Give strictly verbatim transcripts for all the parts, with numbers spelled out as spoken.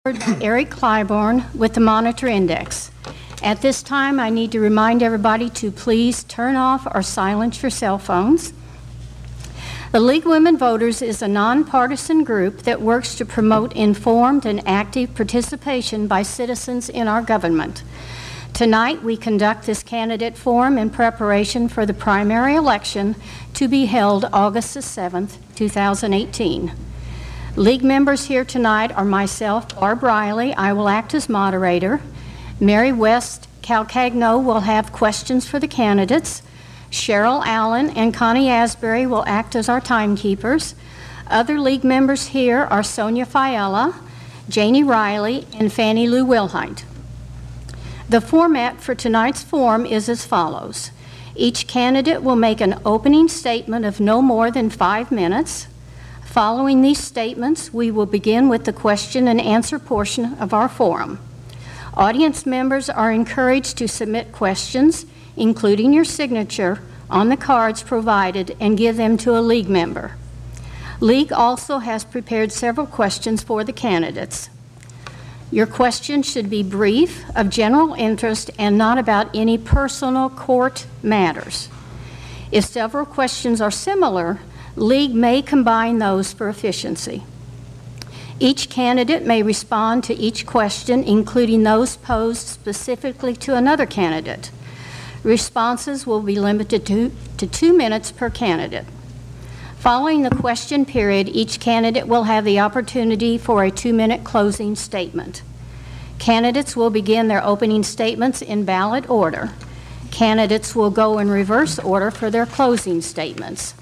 Eric Clybourne with the Monitor Index. At this time, I need to remind everybody to please turn off or silence your cell phones. The League of Women Voters is a nonpartisan group that works to promote informed and active participation by citizens in our government. Tonight, we conduct this candidate forum in preparation for the primary election to be held August the seventh, two thousand eighteen. League members here tonight are myself, Barb Riley. I will act as moderator. Mary West Calcagno will have questions for the candidates. Cheryl Allen and Connie Asbury will act as our timekeepers. Other League members here are Sonia Fiala, Janie Riley, and Fannie Lou Wilhite. The format for tonight's forum is as follows. Each candidate will make an opening statement of no more than five minutes. Following these statements, we will begin with the question and answer portion of our forum. Audience members are encouraged to submit questions, including your signature, on the cards provided and give them to a League member. League also has prepared several questions for the candidates. Your questions should be brief, of general interest, and not about any personal court matters. If several questions are similar, League may combine those for efficiency. Each candidate may respond to each question, including those posed specifically to another candidate. Responses will be limited to, to two minutes per candidate. Following the question period, each candidate will have the opportunity for a two-minute closing statement. Candidates will begin their opening statements in ballot order. Candidates will go in reverse order for their closing statements.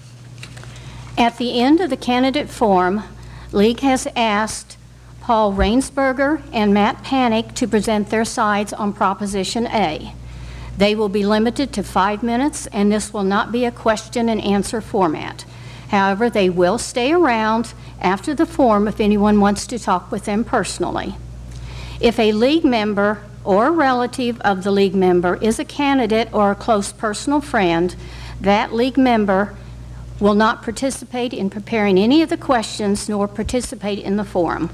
At the end of the candidate forum, League has asked Paul Rainsberger and Matt Panic to present their sides on Proposition A. They will be limited to five minutes, and this will not be a question and answer format. However, they will stay around after the forum if anyone wants to talk with them personally. If a League member or a relative of the League member is a candidate or a close personal friend, that League member will not participate in preparing any of the questions nor participate in the forum.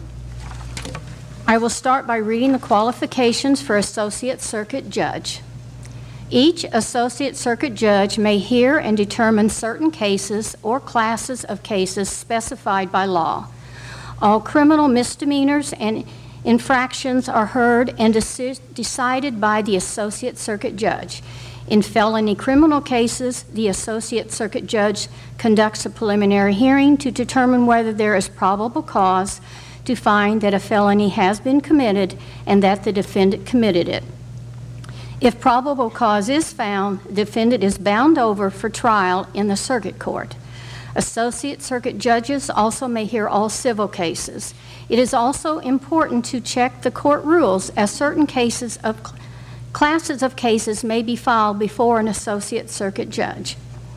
I will start by reading the qualifications for Associate Circuit Judge. Each Associate Circuit Judge may hear and determine certain cases or classes of cases specified by law. All criminal misdemeanors and infractions are heard and deci- decided by the Associate Circuit Judge. In felony criminal cases, the Associate Circuit Judge conducts a preliminary hearing to determine whether there is probable cause to find that a felony has been committed and that the defendant committed it. If probable cause is found, the defendant is bound over for trial in the circuit court. Associate Circuit Judges also may hear all civil cases. It is also important to check the court rules, as certain cases of classes of cases may be filed before an Associate Circuit Judge.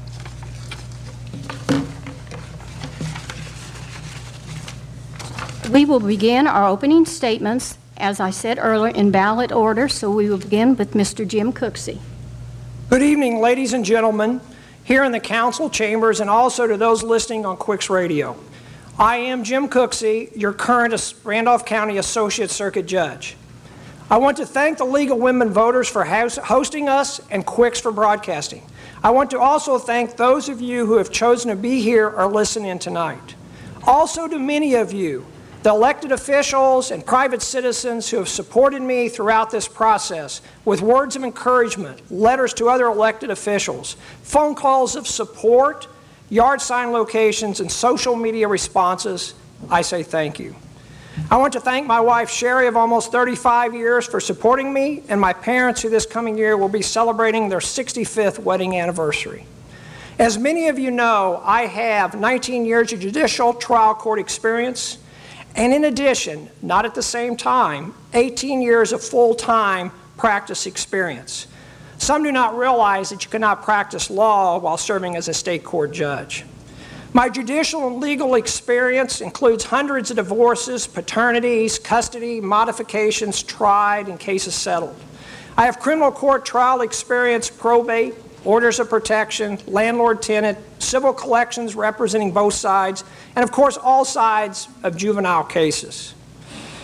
We will begin our opening statements, as I said earlier, in ballot order, so we will begin with Mister Jim Cooksey. Good evening, ladies and gentlemen, here in the council chambers and also to those listening on Quicks Radio. I am Jim Cooksey, your current Randolph County Associate Circuit Judge. I want to thank the League of Women Voters for hosting us and Quicks for broadcasting. I want to also thank those of you who have chosen to be here or listen in tonight. Also to many of you, the elected officials and private citizens who have supported me throughout this process with words of encouragement, letters to other elected officials, phone calls of support, yard sign locations, and social media responses, I say thank you. I want to thank my wife, Sherry, of almost thirty-five years for supporting me, and my parents, who this coming year will be celebrating their sixty-fifth wedding anniversary. As many of you know, I have nineteen years of judicial trial court experience, and in addition, not at the same time, eighteen years of full-time practice experience. Some do not realize that you cannot practice law while serving as a state court judge. My judicial and legal experience includes hundreds of divorces, paternities, custody, modifications tried, and cases settled. I have criminal court trial experience, probate, orders of protection, landlord-tenant, civil collections representing both sides, and of course all sides of juvenile cases.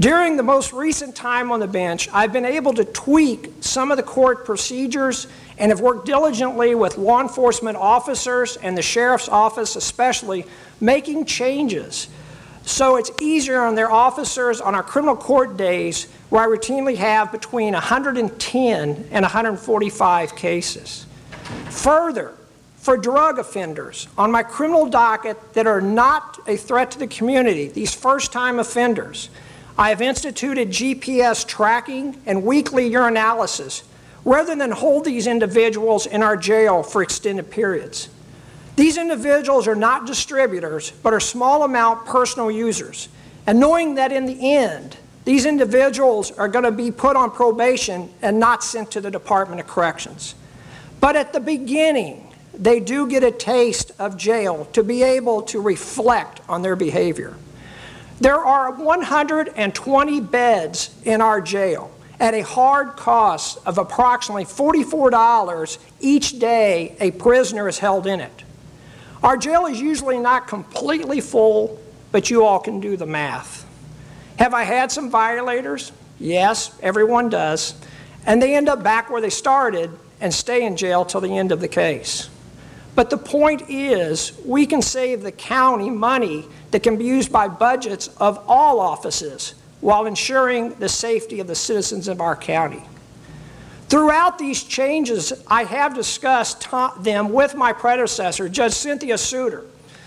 During the most recent time on the bench, I've been able to tweak some of the court procedures and have worked diligently with law enforcement officers and the sheriff's office especially, making changes so it's easier on their officers on our criminal court days where I routinely have between one hundred ten and one hundred forty-five cases. Further, for drug offenders on my criminal docket that are not a threat to the community, these first-time offenders, I have instituted G P S tracking and weekly urinalysis rather than hold these individuals in our jail for extended periods. These individuals are not distributors, but are small amount personal users. And knowing that in the end, these individuals are going to be put on probation and not sent to the Department of Corrections. But at the beginning, they do get a taste of jail to be able to reflect on their behavior. There are one hundred twenty beds in our jail at a hard cost of approximately forty-four dollars each day a prisoner is held in it. Our jail is usually not completely full, but you all can do the math. Have I had some violators? Yes, everyone does. And they end up back where they started and stay in jail till the end of the case. But the point is, we can save the county money that can be used by budgets of all offices while ensuring the safety of the citizens of our county. Throughout these changes, I have discussed them with my predecessor, Judge Cynthia Suter,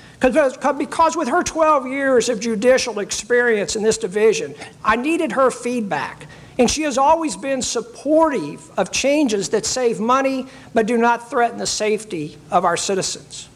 because with her twelve years of judicial experience in this division, I needed her feedback. And she has always been supportive of changes that save money but do not threaten the safety of our citizens.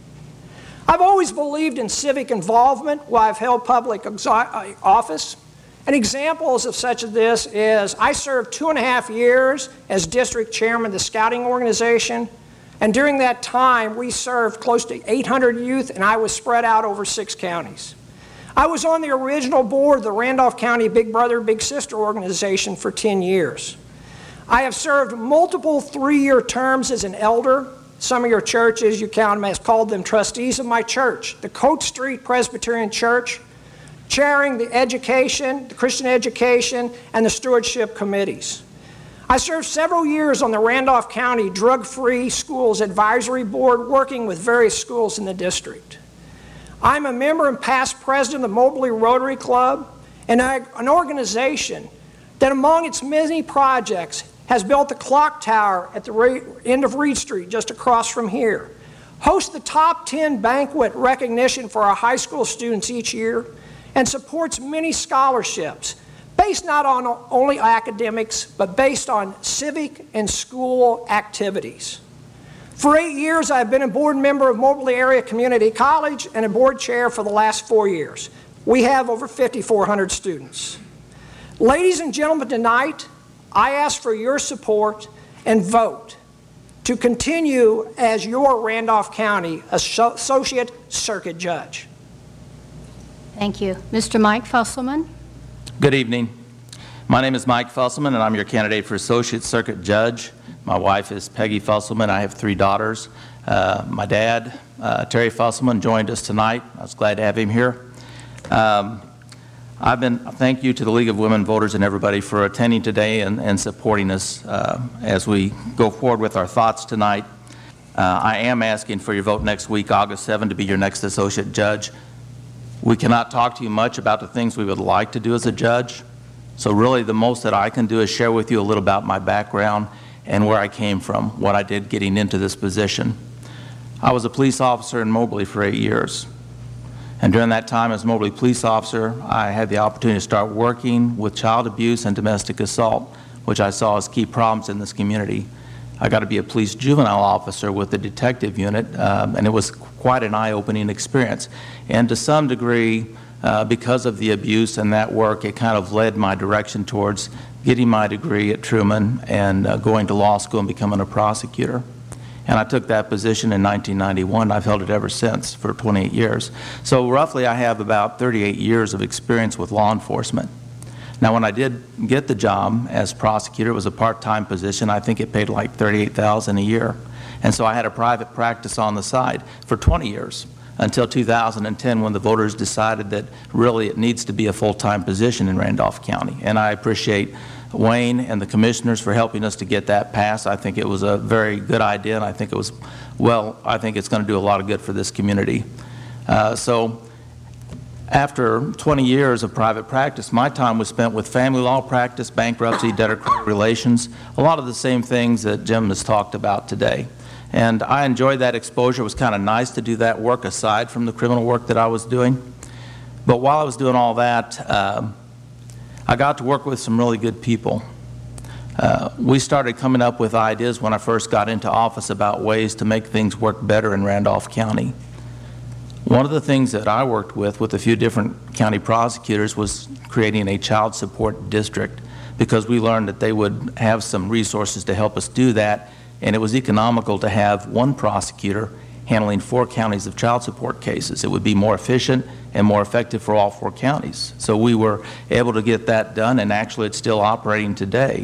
I've always believed in civic involvement while I've held public office. And examples of such as this is I served two and a half years as district chairman of the scouting organization. And during that time, we served close to eight hundred youth, and I was spread out over six counties. I was on the original board of the Randolph County Big Brother, Big Sister organization for ten years. I have served multiple three-year terms as an elder. Some of your churches, you count them as called them trustees of my church, the Coat Street Presbyterian Church, chairing the education, the Christian education, and the stewardship committees. I served several years on the Randolph County Drug-Free Schools Advisory Board, working with various schools in the district. I'm a member and past president of the Moberly Rotary Club, and an organization that among its many projects has built the clock tower at the end of Reed Street just across from here, hosts the top ten banquet recognition for our high school students each year, and supports many scholarships based not on only academics, but based on civic and school activities. For eight years, I've been a board member of Moberly Area Community College and a board chair for the last four years. We have over fifty-four hundred students. Ladies and gentlemen, tonight, I ask for your support and vote to continue as your Randolph County Associate Circuit Judge. Thank you. Mister Mike Fusselman. Good evening. My name is Mike Fusselman, and I'm your candidate for Associate Circuit Judge. My wife is Peggy Fusselman. I have three daughters. Uh, my dad, uh, Terry Fusselman, joined us tonight. I was glad to have him here. Um, I've been, thank you to the League of Women Voters and everybody for attending today and, and supporting us uh, as we go forward with our thoughts tonight. Uh, I am asking for your vote next week, August seventh, to be your next Associate Judge. We cannot talk to you much about the things we would like to do as a judge. So really the most that I can do is share with you a little about my background and where I came from, what I did getting into this position. I was a police officer in Moberly for eight years. And during that time as Moberly police officer, I had the opportunity to start working with child abuse and domestic assault, which I saw as key problems in this community. I got to be a police juvenile officer with the detective unit, um, and it was quite an eye-opening experience. And to some degree, uh, because of the abuse and that work, it kind of led my direction towards getting my degree at Truman and uh, going to law school and becoming a prosecutor. And I took that position in nineteen ninety-one. I've held it ever since for twenty-eight years. So roughly I have about thirty-eight years of experience with law enforcement. Now, when I did get the job as prosecutor, it was a part-time position. I think it paid like thirty-eight thousand dollars a year. And so I had a private practice on the side for twenty years until two thousand ten, when the voters decided that really it needs to be a full-time position in Randolph County. And I appreciate Wayne and the commissioners for helping us to get that passed. I think it was a very good idea, and I think it was, well, I think it's going to do a lot of good for this community. Uh, so after twenty years of private practice, my time was spent with family law practice, bankruptcy, debtor-creditor relations, a lot of the same things that Jim has talked about today. And I enjoyed that exposure. It was kind of nice to do that work aside from the criminal work that I was doing. But while I was doing all that, uh, I got to work with some really good people. Uh, we started coming up with ideas when I first got into office about ways to make things work better in Randolph County. One of the things that I worked with with a few different county prosecutors was creating a child support district, because we learned that they would have some resources to help us do that, and it was economical to have one prosecutor handling four counties of child support cases. It would be more efficient and more effective for all four counties. So we were able to get that done, and actually it's still operating today.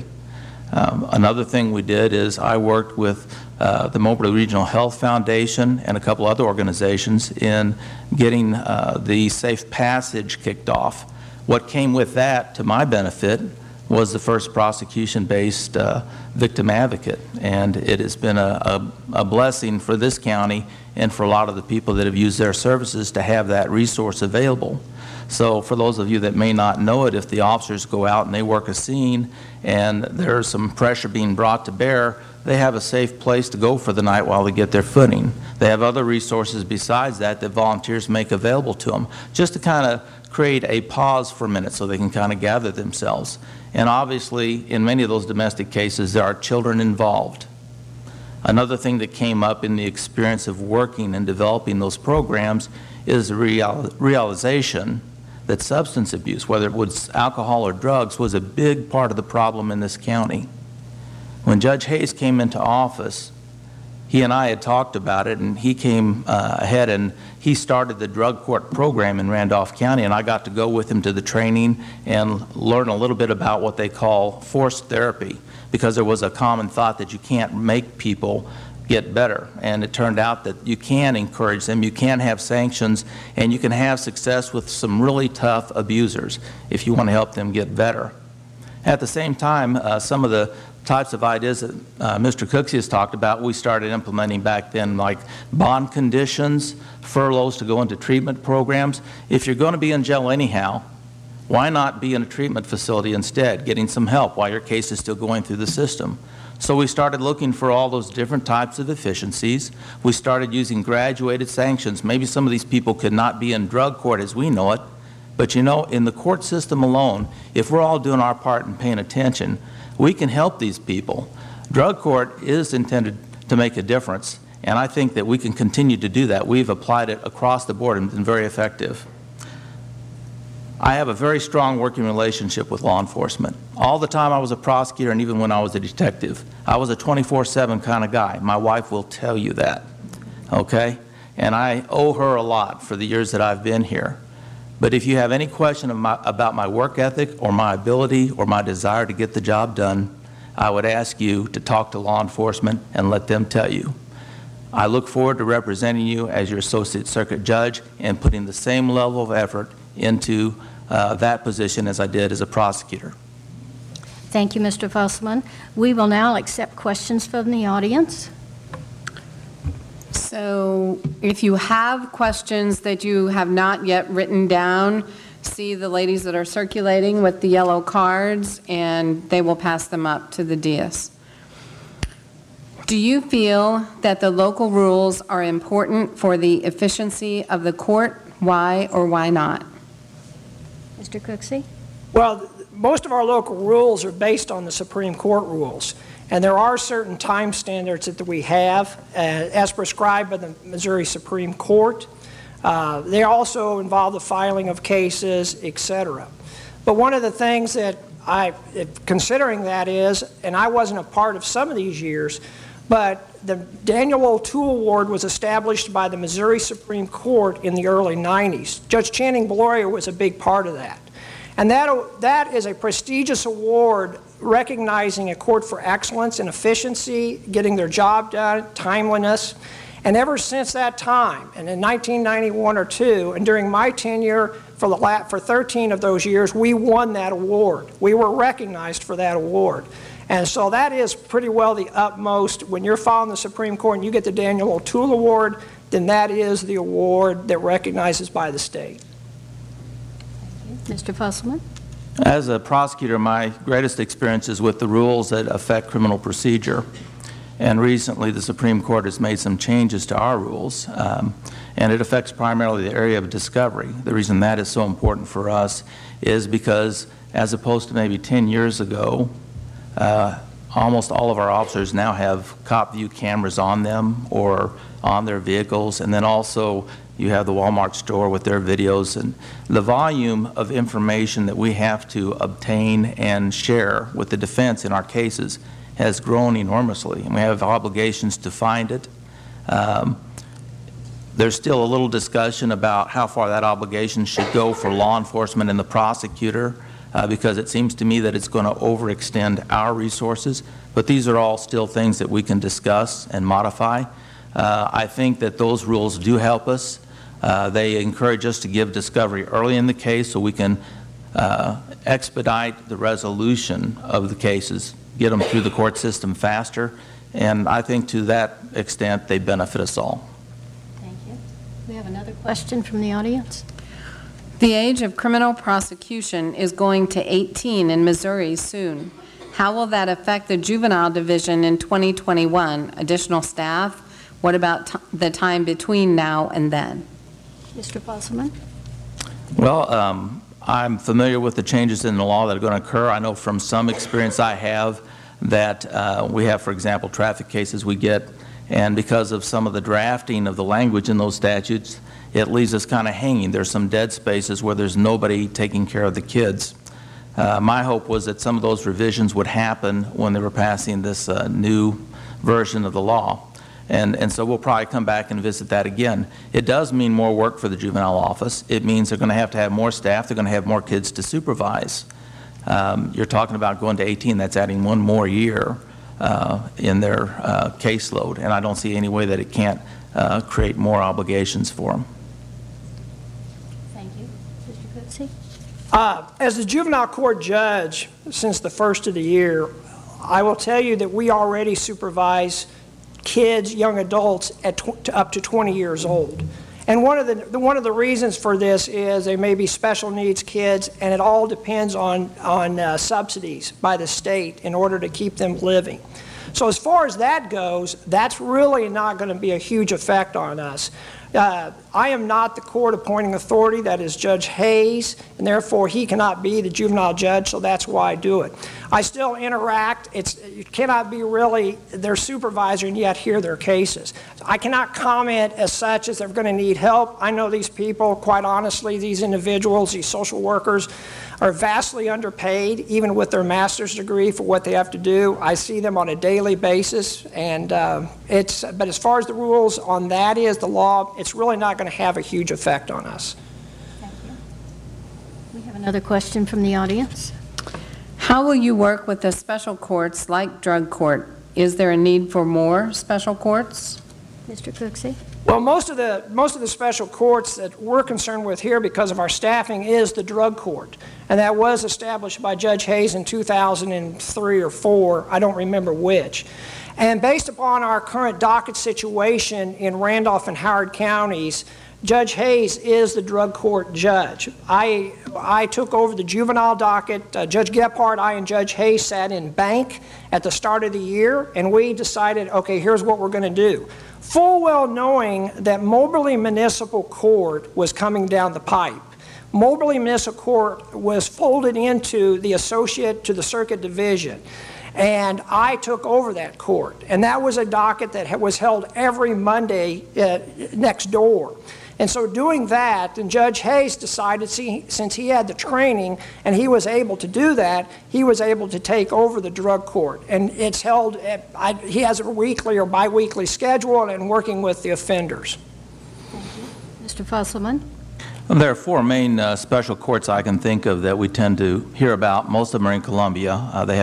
Um, another thing we did is I worked with uh, the Moberly Regional Health Foundation and a couple other organizations in getting uh, the Safe Passage kicked off. What came with that, to my benefit, was the first prosecution-based uh, victim advocate, and it has been a, a, a blessing for this county and for a lot of the people that have used their services to have that resource available. So for those of you that may not know it, if the officers go out and they work a scene and there's some pressure being brought to bear, they have a safe place to go for the night while they get their footing. They have other resources besides that that volunteers make available to them, just to kind of create a pause for a minute so they can kind of gather themselves. And obviously, in many of those domestic cases, there are children involved. Another thing that came up in the experience of working and developing those programs is the real, realization that substance abuse, whether it was alcohol or drugs, was a big part of the problem in this county. When Judge Hayes came into office, he and I had talked about it, and he came uh, ahead and he started the drug court program in Randolph County, and I got to go with him to the training and learn a little bit about what they call forced therapy, because there was a common thought that you can't make people get better. And it turned out that you can encourage them, you can have sanctions, and you can have success with some really tough abusers if you want to help them get better. At the same time, uh, some of the types of ideas that uh, Mister Cooksey has talked about, we started implementing back then, like bond conditions, furloughs to go into treatment programs. If you're going to be in jail anyhow, why not be in a treatment facility instead, getting some help while your case is still going through the system? So we started looking for all those different types of efficiencies. We started using graduated sanctions. Maybe some of these people could not be in drug court as we know it, but you know, in the court system alone, if we're all doing our part and paying attention, we can help these people. Drug court is intended to make a difference, and I think that we can continue to do that. We've applied it across the board and been very effective. I have a very strong working relationship with law enforcement. All the time I was a prosecutor, and even when I was a detective, I was a twenty-four seven kind of guy. My wife will tell you that, okay? And I owe her a lot for the years that I've been here. But if you have any question of my, about my work ethic or my ability or my desire to get the job done, I would ask you to talk to law enforcement and let them tell you. I look forward to representing you as your Associate Circuit Judge and putting the same level of effort into uh, that position as I did as a prosecutor. Thank you, Mister Fusselman. We will now accept questions from the audience. So if you have questions that you have not yet written down, see the ladies that are circulating with the yellow cards, and they will pass them up to the dais. Do you feel that the local rules are important for the efficiency of the court? Why or why not? Mister Cooksey? Well, most of our local rules are based on the Supreme Court rules. And there are certain time standards that we have uh, as prescribed by the Missouri Supreme Court. Uh, they also involve the filing of cases, et cetera. But one of the things that I, considering that is, and I wasn't a part of some of these years, but the Daniel O'Toole Award was established by the Missouri Supreme Court in the early nineties. Judge Channing Bloria was a big part of that. And that, that is a prestigious award recognizing a court for excellence and efficiency, getting their job done, timeliness. And ever since that time, and in nineteen ninety-one or two, and during my tenure for, the la for thirteen of those years, we won that award. We were recognized for that award. And so that is pretty well the utmost. When you're following the Supreme Court and you get the Daniel O'Toole Award, then that is the award that recognizes by the state. Mister Fusselman? As a prosecutor, my greatest experience is with the rules that affect criminal procedure. And recently, the Supreme Court has made some changes to our rules, um, and it affects primarily the area of discovery. The reason that is so important for us is because, as opposed to maybe ten years ago, uh, almost all of our officers now have cop view cameras on them or on their vehicles, and then also you have the Walmart store with their videos, and the volume of information that we have to obtain and share with the defense in our cases has grown enormously, and we have obligations to find it. Um, there's still a little discussion about how far that obligation should go for law enforcement and the prosecutor, uh, because it seems to me that it's going to overextend our resources, but these are all still things that we can discuss and modify. Uh, I think that those rules do help us. Uh, they encourage us to give discovery early in the case so we can uh, expedite the resolution of the cases, get them through the court system faster, and I think to that extent they benefit us all. Thank you. We have another question from the audience. The age of criminal prosecution is going to eighteen in Missouri soon. How will that affect the juvenile division in twenty twenty-one? Additional staff? What about t the time between now and then? Mister Fusselman? Well, um, I'm familiar with the changes in the law that are going to occur. I know from some experience I have that uh, we have, for example, traffic cases we get, and because of some of the drafting of the language in those statutes, it leaves us kind of hanging. There's some dead spaces where there's nobody taking care of the kids. Uh, my hope was that some of those revisions would happen when they were passing this uh, new version of the law. And, and so we'll probably come back and visit that again. It does mean more work for the juvenile office. It means they're going to have to have more staff. They're going to have more kids to supervise. Um, you're talking about going to eighteen. That's adding one more year uh, in their uh, caseload. And I don't see any way that it can't uh, create more obligations for them. Thank you. Mister Cooksey? Uh, as a juvenile court judge since the first of the year, I will tell you that we already supervise kids, young adults at tw to up to twenty years old. And one of the, the one of the reasons for this is they may be special needs kids, and it all depends on on uh, subsidies by the state in order to keep them living. So as far as that goes, that's really not going to be a huge effect on us. Uh, I am not the court appointing authority. That is Judge Hayes, and therefore he cannot be the juvenile judge, so that's why I do it. I still interact. It's, it cannot be really their supervisor and yet hear their cases. I cannot comment as such as they're going to need help. I know these people, quite honestly, these individuals, these social workers, are vastly underpaid, even with their master's degree, for what they have to do. I see them on a daily basis, and uh, it's, but as far as the rules on that is, the law, it's really not going to have a huge effect on us. Thank you. We have another question from the audience. How will you work with the special courts like drug court? Is there a need for more special courts? Mister Cooksey? Well, most of the most of the special courts that we're concerned with here because of our staffing is the drug court, and that was established by Judge Hayes in two thousand three or four. I don't remember which. And based upon our current docket situation in Randolph and Howard counties, Judge Hayes is the drug court judge. I I took over the juvenile docket. Uh, Judge Gephardt, I and Judge Hayes sat in bank at the start of the year, and we decided, okay, here's what we're going to do. Full well knowing that Moberly Municipal Court was coming down the pipe. Moberly Municipal Court was folded into the associate to the circuit division, and I took over that court. And that was a docket that was held every Monday uh, next door. And so doing that, and Judge Hayes decided, see, since he had the training and he was able to do that, he was able to take over the drug court. And it's held, at, I, he has a weekly or biweekly schedule and working with the offenders. Thank you. Mister Fusselman? Well, there are four main uh, special courts I can think of that we tend to hear about. Most of them are in Columbia. Uh, they have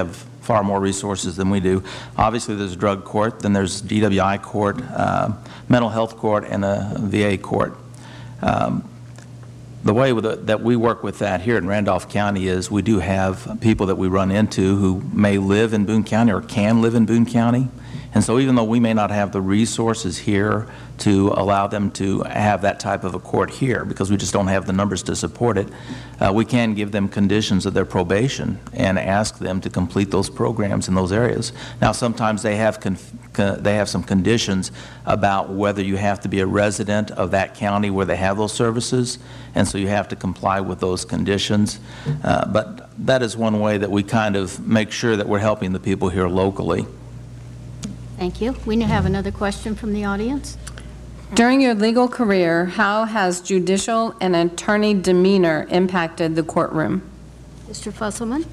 far more resources than we do. Obviously, there's a drug court, then there's D W I court, uh, mental health court, and a V A court. Um, the way with the, that we work with that here in Randolph County is we do have people that we run into who may live in Boone County or can live in Boone County. And so even though we may not have the resources here to allow them to have that type of a court here, because we just don't have the numbers to support it, uh, we can give them conditions of their probation and ask them to complete those programs in those areas. Now, sometimes they have con con they have some conditions about whether you have to be a resident of that county where they have those services, and so you have to comply with those conditions. Uh, but that is one way that we kind of make sure that we're helping the people here locally. Thank you. We now have another question from the audience. During your legal career, how has judicial and attorney demeanor impacted the courtroom? Mister Fusselman?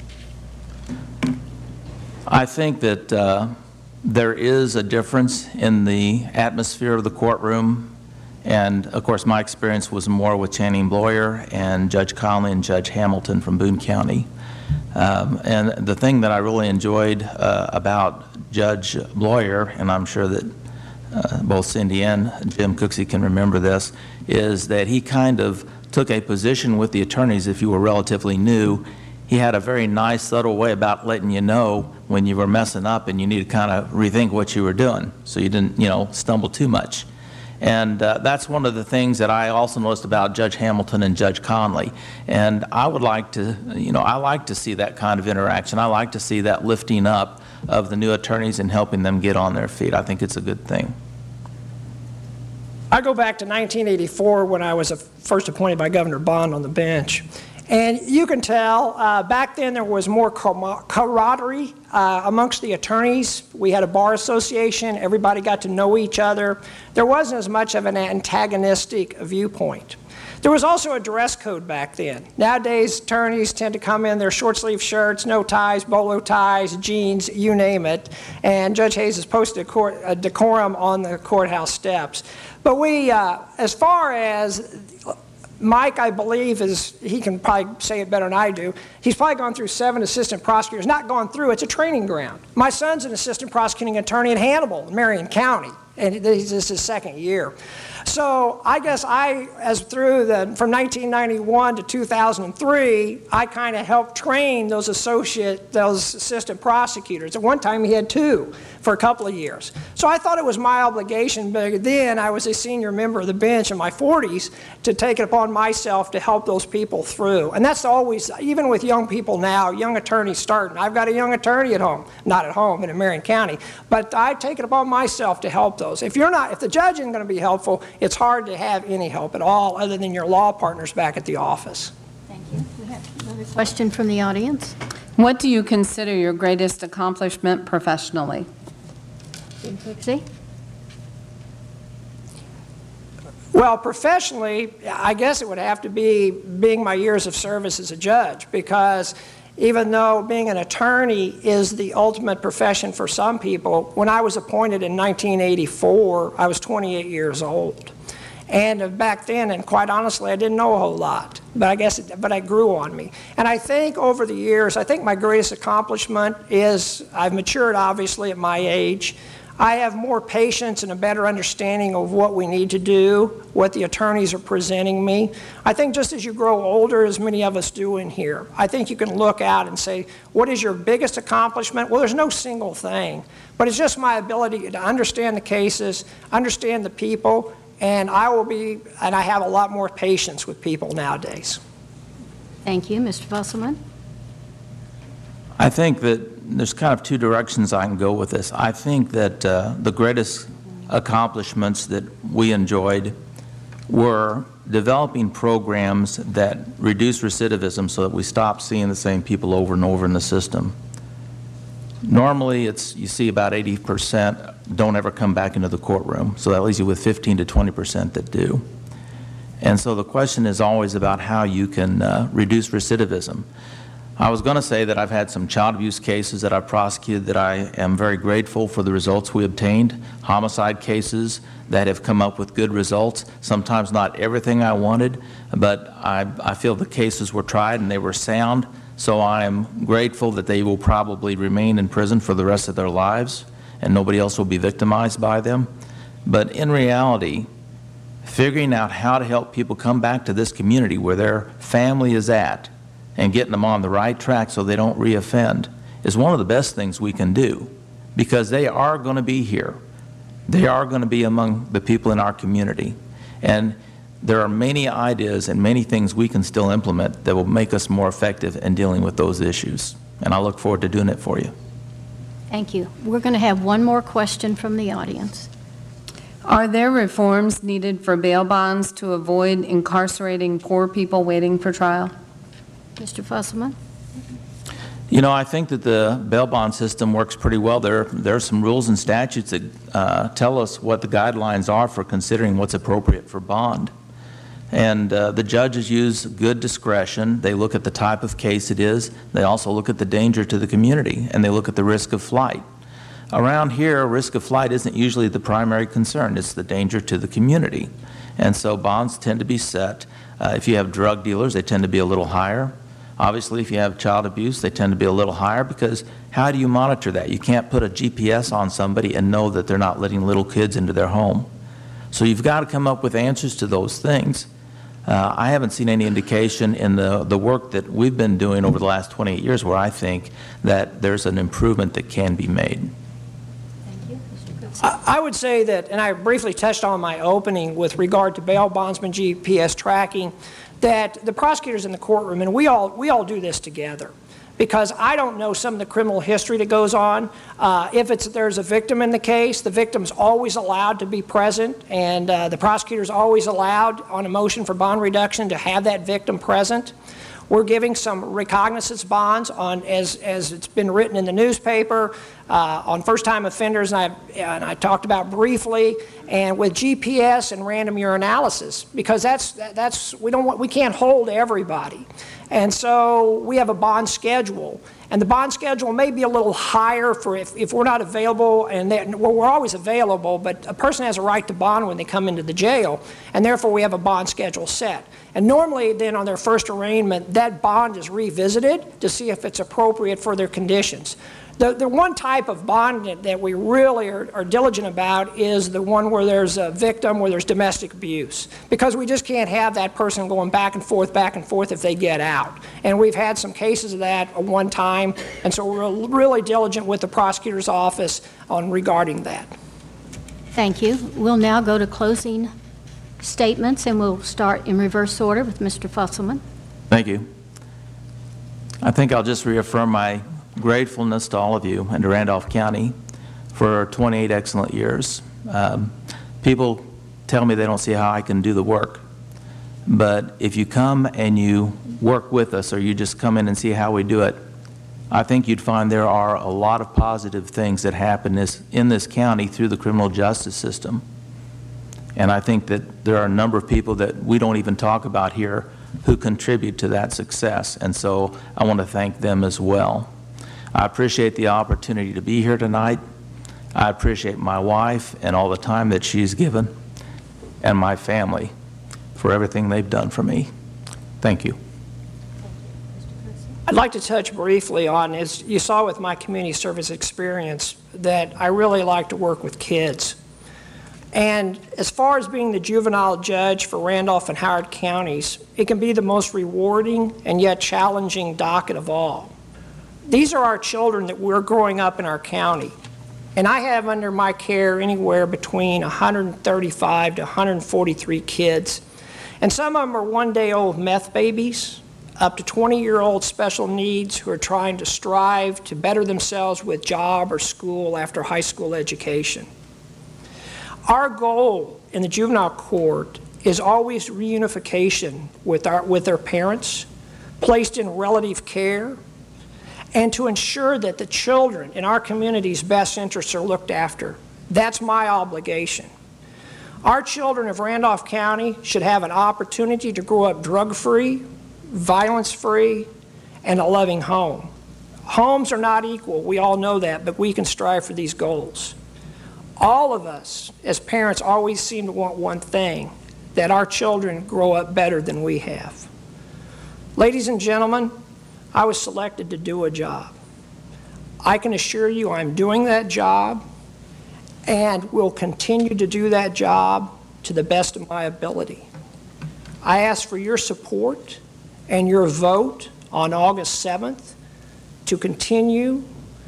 I think that uh, there is a difference in the atmosphere of the courtroom, and of course my experience was more with Channing Bloyer and Judge Conley and Judge Hamilton from Boone County. Um, and the thing that I really enjoyed uh, about Judge Bloyer, and I'm sure that uh, both Cindy and Jim Cooksey can remember this, is that he kind of took a position with the attorneys if you were relatively new. He had a very nice, subtle way about letting you know when you were messing up and you need to kind of rethink what you were doing so you didn't, you know, stumble too much. And uh, that's one of the things that I also noticed about Judge Hamilton and Judge Conley. And I would like to, you know, I like to see that kind of interaction. I like to see that lifting up of the new attorneys and helping them get on their feet. I think it's a good thing. I go back to nineteen eighty-four when I was first appointed by Governor Bond on the bench. And you can tell, uh, back then there was more camaraderie uh, amongst the attorneys. We had a bar association. Everybody got to know each other. There wasn't as much of an antagonistic viewpoint. There was also a dress code back then. Nowadays, attorneys tend to come in their short-sleeve shirts, no ties, bolo ties, jeans, you name it. And Judge Hayes has posted a, court, a decorum on the courthouse steps. But we, uh, as far as Mike, I believe, is, he can probably say it better than I do. He's probably gone through seven assistant prosecutors. Not gone through, it's a training ground. My son's an assistant prosecuting attorney in Hannibal, Marion County, and this is his second year. So I guess I, as through the, from nineteen ninety-one to two thousand three, I kind of helped train those associate, those assistant prosecutors. At one time he had two for a couple of years. So I thought it was my obligation, but then I was a senior member of the bench in my forties, to take it upon myself to help those people through. And that's always, even with young people now, young attorneys starting. I've got a young attorney at home, not at home, but in Marion County, but I take it upon myself to help those. If you're not, if the judge isn't going to be helpful, it's hard to have any help at all other than your law partners back at the office. Thank you. We have another question from the audience. What do you consider your greatest accomplishment professionally? Jim Cooksey? Well, professionally, I guess it would have to be being my years of service as a judge, because even though being an attorney is the ultimate profession for some people, when I was appointed in nineteen eighty-four, I was twenty-eight years old. And back then, and quite honestly, I didn't know a whole lot, but I guess, it, but it grew on me. And I think over the years, I think my greatest accomplishment is I've matured, obviously, at my age. I have more patience and a better understanding of what we need to do, what the attorneys are presenting me. I think just as you grow older, as many of us do in here, I think you can look out and say, what is your biggest accomplishment? Well, there's no single thing, but it's just my ability to understand the cases, understand the people, and I will be, and I have a lot more patience with people nowadays. Thank you. Mister Fusselman? I think that there's kind of two directions I can go with this. I think that uh, the greatest accomplishments that we enjoyed were developing programs that reduce recidivism so that we stop seeing the same people over and over in the system. Normally, it's, you see about eighty percent don't ever come back into the courtroom, so that leaves you with fifteen to twenty percent that do. And so the question is always about how you can uh, reduce recidivism. I was going to say that I've had some child abuse cases that I've prosecuted that I am very grateful for the results we obtained, homicide cases that have come up with good results, sometimes not everything I wanted, but I, I feel the cases were tried and they were sound. So I am grateful that they will probably remain in prison for the rest of their lives and nobody else will be victimized by them. But in reality, figuring out how to help people come back to this community where their family is at and getting them on the right track so they don't reoffend is one of the best things we can do, because they are going to be here. They are going to be among the people in our community. And there are many ideas and many things we can still implement that will make us more effective in dealing with those issues. And I look forward to doing it for you. Thank you. We're going to have one more question from the audience. Are there reforms needed for bail bonds to avoid incarcerating poor people waiting for trial? Mister Fusselman? You know, I think that the bail bond system works pretty well. There, there are some rules and statutes that uh, tell us what the guidelines are for considering what's appropriate for bond. And uh, the judges use good discretion. They look at the type of case it is. They also look at the danger to the community, and they look at the risk of flight. Around here, risk of flight isn't usually the primary concern. It's the danger to the community. And so bonds tend to be set. Uh, if you have drug dealers, they tend to be a little higher. Obviously, if you have child abuse, they tend to be a little higher, because how do you monitor that? You can't put a G P S on somebody and know that they're not letting little kids into their home. So you've got to come up with answers to those things. Uh, I haven't seen any indication in the, the work that we've been doing over the last twenty-eight years where I think that there's an improvement that can be made. Thank you. Mister Cookson? I I would say that, and I briefly touched on my opening with regard to bail bondsman G P S tracking, that the prosecutors in the courtroom, and we all, we all do this together, because I don't know some of the criminal history that goes on. Uh, if it's, there's a victim in the case, the victim's always allowed to be present, and uh, the prosecutor's always allowed on a motion for bond reduction to have that victim present. We're giving some recognizance bonds on, as, as it's been written in the newspaper, uh, on first-time offenders, and I, and I talked about briefly, and with G P S and random urinalysis, because that's, that's we don't want, we can't hold everybody. And so we have a bond schedule, and the bond schedule may be a little higher for if, if we're not available, and they, well, we're always available, but a person has a right to bond when they come into the jail, and therefore we have a bond schedule set. And normally then on their first arraignment, that bond is revisited to see if it's appropriate for their conditions. The, the one type of bond that, that we really are, are diligent about is the one where there's a victim, where there's domestic abuse, because we just can't have that person going back and forth, back and forth if they get out. And we've had some cases of that at one time, and so we're really diligent with the prosecutor's office on regarding that. Thank you. We'll now go to closing statements, and we'll start in reverse order with Mister Fusselman. Thank you. I think I'll just reaffirm my gratefulness to all of you and to Randolph County for twenty-eight excellent years. Um, people tell me they don't see how I can do the work, but if you come and you work with us, or you just come in and see how we do it, I think you'd find there are a lot of positive things that happen this, in this county through the criminal justice system. And I think that there are a number of people that we don't even talk about here who contribute to that success, and so I want to thank them as well. I appreciate the opportunity to be here tonight. I appreciate my wife and all the time that she's given, and my family for everything they've done for me. Thank you. I'd like to touch briefly on, as you saw with my community service experience, that I really like to work with kids. And as far as being the juvenile judge for Randolph and Howard counties, it can be the most rewarding and yet challenging docket of all. These are our children that we're growing up in our county, and I have under my care anywhere between one hundred thirty-five to one hundred forty-three kids, and some of them are one-day-old meth babies, up to twenty-year-old special needs who are trying to strive to better themselves with job or school after high school education. Our goal in the juvenile court is always reunification with, our, with their parents, placed in relative care, and to ensure that the children in our community's best interests are looked after. That's my obligation. Our children of Randolph County should have an opportunity to grow up drug-free, violence-free, and a loving home. Homes are not equal, we all know that, but we can strive for these goals. All of us, as parents, always seem to want one thing, that our children grow up better than we have. Ladies and gentlemen, I was selected to do a job. I can assure you I'm doing that job and will continue to do that job to the best of my ability. I ask for your support and your vote on August seventh to continue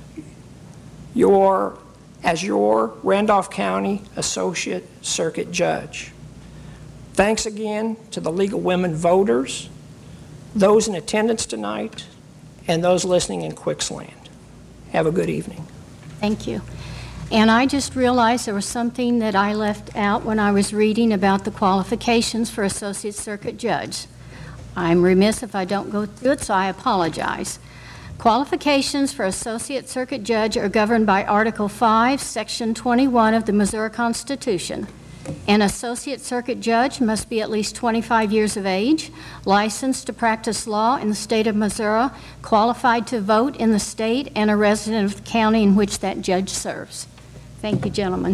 your, as your Randolph County Associate Circuit Judge. Thanks again to the League of Women Voters, those in attendance tonight, and those listening in Quixland. Have a good evening. Thank you. And I just realized there was something that I left out when I was reading about the qualifications for Associate Circuit Judge. I'm remiss if I don't go through it, so I apologize. Qualifications for Associate Circuit Judge are governed by Article five, Section twenty-one of the Missouri Constitution. An Associate Circuit Judge must be at least twenty-five years of age, licensed to practice law in the state of Missouri, qualified to vote in the state, and a resident of the county in which that judge serves. Thank you, gentlemen.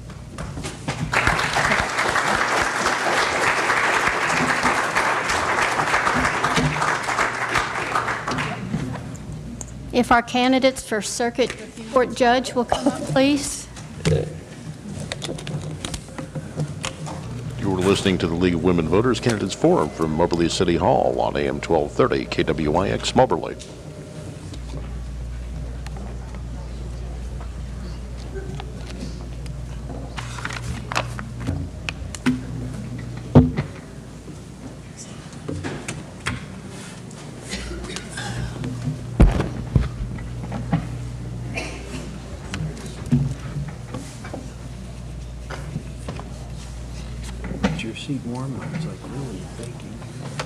If our candidates for Circuit Court Judge will come up, please. You were listening to the League of Women Voters Candidates Forum from Moberly City Hall on A M twelve thirty K W I X Moberly. Your seat warm? I was like really baking.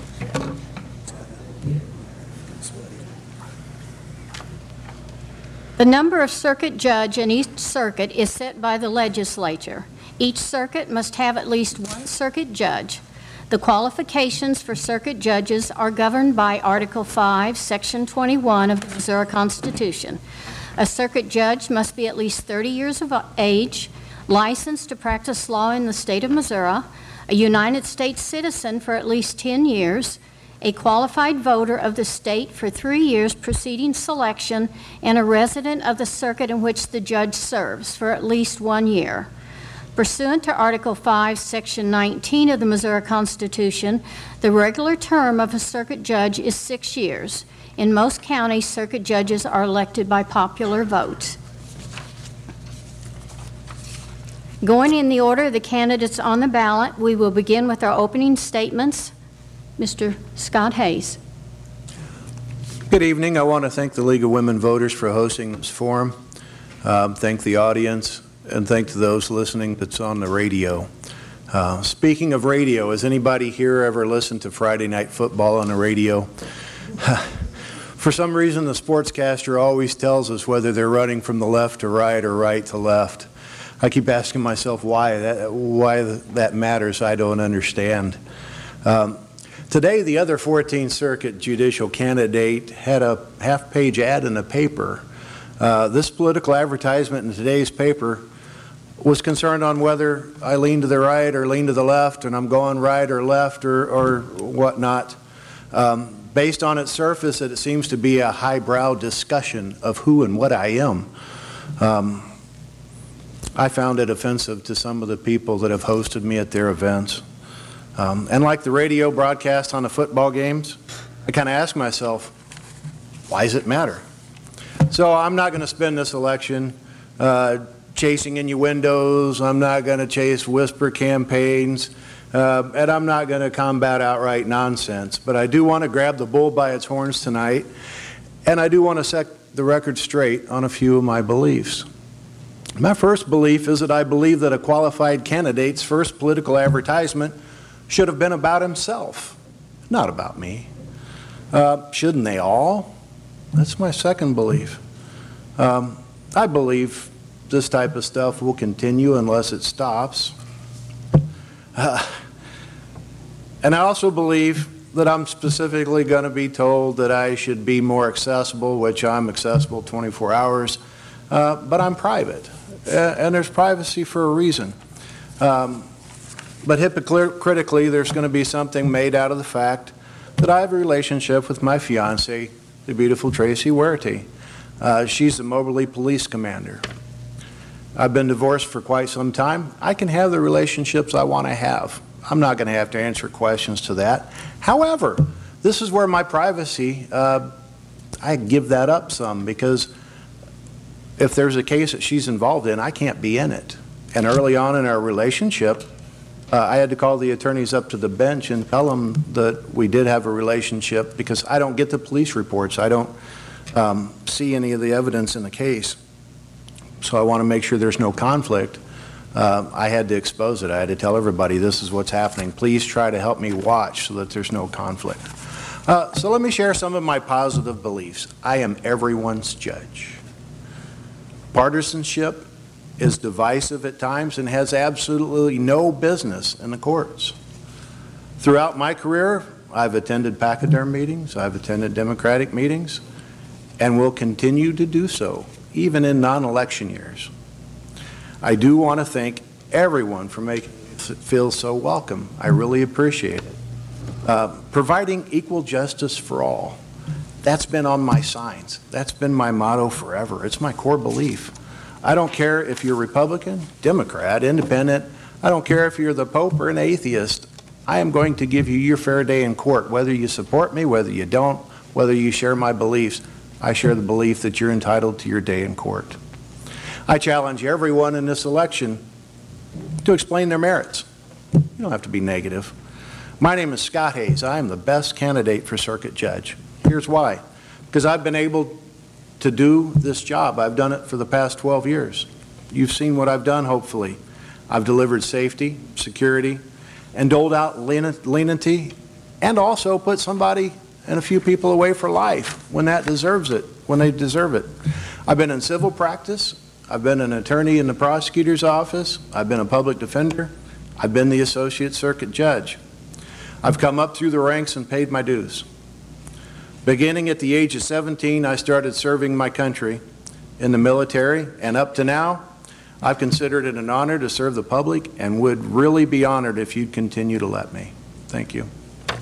The number of circuit judge in each circuit is set by the legislature. Each circuit must have at least one circuit judge. The qualifications for circuit judges are governed by Article five, Section twenty-one of the Missouri Constitution. A circuit judge must be at least thirty years of age, licensed to practice law in the state of Missouri, a United States citizen for at least ten years, a qualified voter of the state for three years preceding selection, and a resident of the circuit in which the judge serves for at least one year. Pursuant to Article five, Section nineteen of the Missouri Constitution, the regular term of a circuit judge is six years. In most counties, circuit judges are elected by popular vote. Going in the order of the candidates on the ballot, we will begin with our opening statements. Mister Scott Hayes. Good evening. I want to thank the League of Women Voters for hosting this forum. Um, thank the audience and thank to those listening that's on the radio. Uh, speaking of radio, has anybody here ever listened to Friday Night Football on the radio? For some reason, the sportscaster always tells us whether they're running from the left to right or right to left. I keep asking myself why that, why that matters. I don't understand. Um, today, the other fourteenth Circuit judicial candidate had a half-page ad in the paper. Uh, this political advertisement in today's paper was concerned on whether I lean to the right or lean to the left, and I'm going right or left or, or whatnot. Um, based on its surface, it seems to be a highbrow discussion of who and what I am. Um, I found it offensive to some of the people that have hosted me at their events. Um, and like the radio broadcast on the football games, I kind of ask myself, why does it matter? So I'm not going to spend this election uh, chasing innuendos. I'm not going to chase whisper campaigns. Uh, and I'm not going to combat outright nonsense. But I do want to grab the bull by its horns tonight. And I do want to set the record straight on a few of my beliefs. My first belief is that I believe that a qualified candidate's first political advertisement should have been about himself, not about me. Uh, shouldn't they all? That's my second belief. Um, I believe this type of stuff will continue unless it stops. Uh, and I also believe that I'm specifically going to be told that I should be more accessible, which I'm accessible twenty-four hours, uh, but I'm private. And there's privacy for a reason. Um, but hypocritically, there's going to be something made out of the fact that I have a relationship with my fiancée the beautiful Tracy Huerty. Uh, she's the Moberly Police Commander. I've been divorced for quite some time. I can have the relationships I want to have. I'm not going to have to answer questions to that. However, this is where my privacy, uh, I give that up some, because if there's a case that she's involved in, I can't be in it. And early on in our relationship, uh, I had to call the attorneys up to the bench and tell them that we did have a relationship, because I don't get the police reports. I don't um, see any of the evidence in the case. So I want to make sure there's no conflict. Uh, I had to expose it. I had to tell everybody this is what's happening. Please try to help me watch so that there's no conflict. Uh, so let me share some of my positive beliefs. I am everyone's judge. Partisanship is divisive at times and has absolutely no business in the courts. Throughout my career, I've attended pachyderm meetings, I've attended Democratic meetings, and will continue to do so, even in non-election years. I do want to thank everyone for making me feel so welcome. I really appreciate it. Uh, providing equal justice for all. That's been on my signs. That's been my motto forever. It's my core belief. I don't care if you're Republican, Democrat, Independent. I don't care if you're the Pope or an atheist. I am going to give you your fair day in court, whether you support me, whether you don't, whether you share my beliefs. I share the belief that you're entitled to your day in court. I challenge everyone in this election to explain their merits. You don't have to be negative. My name is Scott Hayes. I am the best candidate for circuit judge. Here's why. Because I've been able to do this job. I've done it for the past twelve years. You've seen what I've done, hopefully. I've delivered safety, security, and doled out leniency, and also put somebody and a few people away for life when that deserves it, when they deserve it. I've been in civil practice. I've been an attorney in the prosecutor's office. I've been a public defender. I've been the associate circuit judge. I've come up through the ranks and paid my dues. Beginning at the age of seventeen, I started serving my country in the military, and up to now, I've considered it an honor to serve the public and would really be honored if you'd continue to let me. Thank you.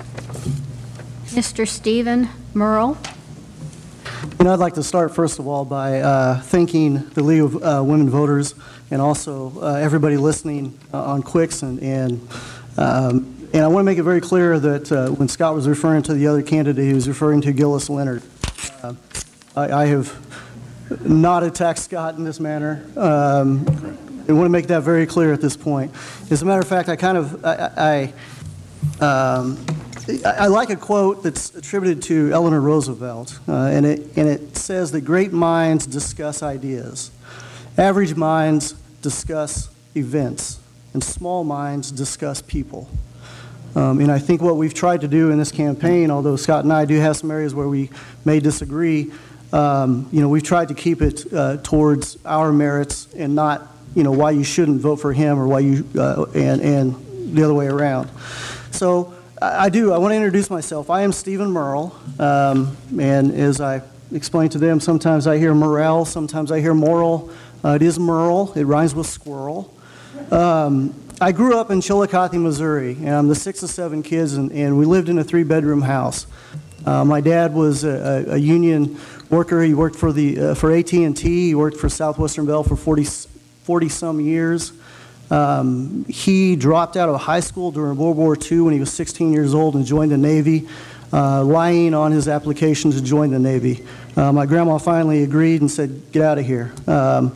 Mister Stephen Murrell. You know, I'd like to start, first of all, by uh, thanking the League of uh, Women Voters and also uh, everybody listening uh, on Quicks. And, and, um, and I want to make it very clear that uh, when Scott was referring to the other candidate, he was referring to Gillis Leonard. Uh, I, I have not attacked Scott in this manner. Um, I want to make that very clear at this point. As a matter of fact, I kind of, I, I um, I like a quote that's attributed to Eleanor Roosevelt, uh, and, it, and it says that great minds discuss ideas, average minds discuss events, and small minds discuss people. Um, and I think what we've tried to do in this campaign, although Scott and I do have some areas where we may disagree, um, you know, we've tried to keep it uh, towards our merits and not, you know, why you shouldn't vote for him or why you, uh, and, and the other way around. So, I do. I want to introduce myself. I am Stephen Murrell, um, and as I explained to them, sometimes I hear Murrell, sometimes I hear Morrill. Uh, it is Murrell. It rhymes with squirrel. Um, I grew up in Chillicothe, Missouri, and I'm the sixth of seven kids, and, and we lived in a three-bedroom house. Uh, my dad was a, a, a union worker. He worked for the uh, for A T and T. He worked for Southwestern Bell for forty, forty some years. Um, he dropped out of high school during World War Two when he was sixteen years old and joined the Navy, uh, lying on his application to join the Navy. Uh, my grandma finally agreed and said, get out of here. Um,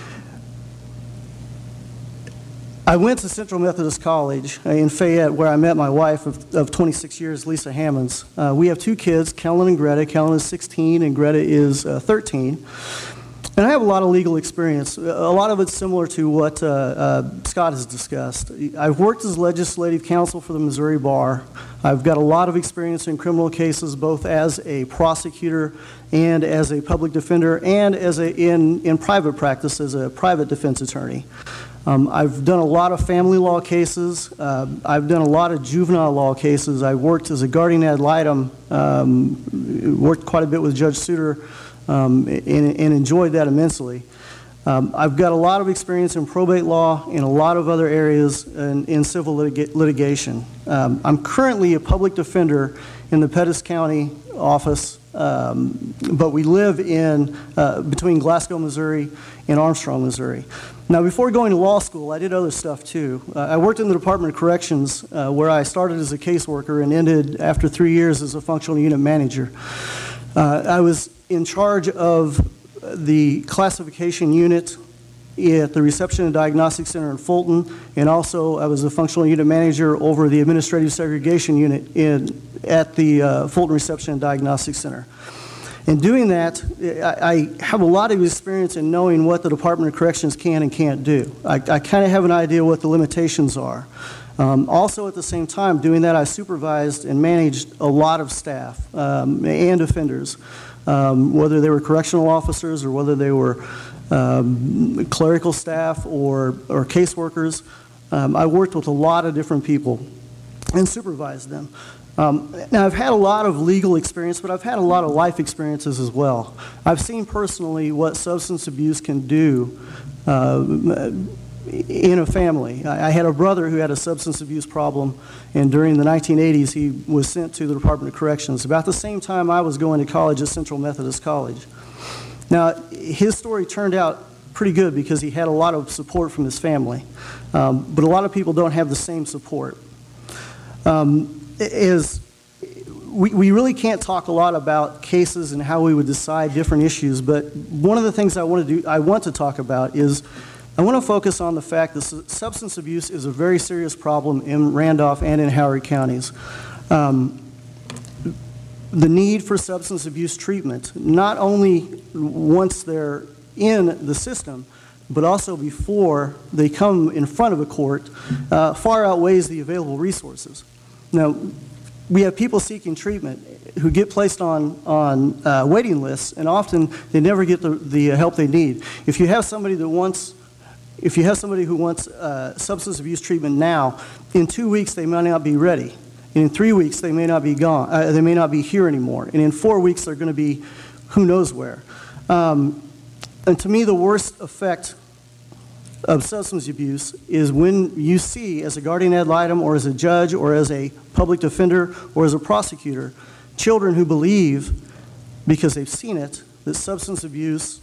I went to Central Methodist College in Fayette, where I met my wife of, of twenty-six years, Lisa Hammonds. Uh, we have two kids, Kellen and Greta. Kellen is sixteen and Greta is uh, thirteen. And I have a lot of legal experience. A lot of it's similar to what uh, uh, Scott has discussed. I've worked as legislative counsel for the Missouri Bar. I've got a lot of experience in criminal cases, both as a prosecutor and as a public defender, and as a, in, in private practice as a private defense attorney. Um, I've done a lot of family law cases. Uh, I've done a lot of juvenile law cases. I've worked as a guardian ad litem, um, worked quite a bit with Judge Souter, Um, and, and enjoyed that immensely. Um, I've got a lot of experience in probate law and a lot of other areas in, in civil litiga litigation. Um, I'm currently a public defender in the Pettis County office um, but we live in uh, between Glasgow, Missouri, and Armstrong, Missouri. Now, before going to law school, I did other stuff too. Uh, I worked in the Department of Corrections, uh, where I started as a caseworker and ended after three years as a functional unit manager. Uh, I was in charge of the classification unit at the Reception and Diagnostic Center in Fulton, and also I was a functional unit manager over the administrative segregation unit in, at the uh, Fulton Reception and Diagnostic Center. In doing that, I, I have a lot of experience in knowing what the Department of Corrections can and can't do. I, I kind of have an idea what the limitations are. Um, also, at the same time, doing that, I supervised and managed a lot of staff um, and offenders, um, whether they were correctional officers or whether they were um, clerical staff or, or caseworkers. Um, I worked with a lot of different people and supervised them. Um, now, I've had a lot of legal experience, but I've had a lot of life experiences as well. I've seen personally what substance abuse can do uh, in a family. I, I had a brother who had a substance abuse problem, and during the nineteen eighties, he was sent to the Department of Corrections. About the same time I was going to college at Central Methodist College. Now, his story turned out pretty good because he had a lot of support from his family, um, but a lot of people don't have the same support. Um, is we, we really can't talk a lot about cases and how we would decide different issues, but one of the things I want to do, I want to talk about is I want to focus on the fact that substance abuse is a very serious problem in Randolph and in Howard counties. Um, the need for substance abuse treatment, not only once they're in the system, but also before they come in front of a court, uh, far outweighs the available resources. Now, we have people seeking treatment who get placed on, on uh, waiting lists, and often they never get the, the help they need. If you have somebody that wants, if you have somebody who wants uh, substance abuse treatment now, in two weeks they might not be ready. And in three weeks they may not be gone. Uh, they may not be here anymore. And in four weeks they're going to be who knows where. Um, and to me, the worst effect of substance abuse is when you see, as a guardian ad litem or as a judge or as a public defender or as a prosecutor, children who believe, because they've seen it, that substance abuse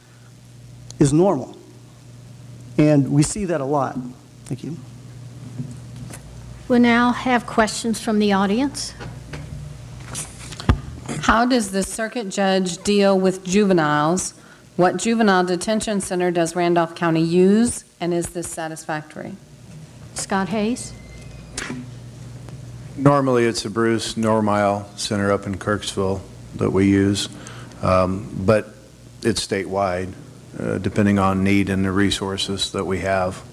is normal. And we see that a lot. Thank you. We'll now have questions from the audience. How does the circuit judge deal with juveniles? What juvenile detention center does Randolph County use, and is this satisfactory? Scott Hayes. Normally, it's the Bruce Normile Center up in Kirksville that we use, um, but it's statewide, uh, depending on need and the resources that we have.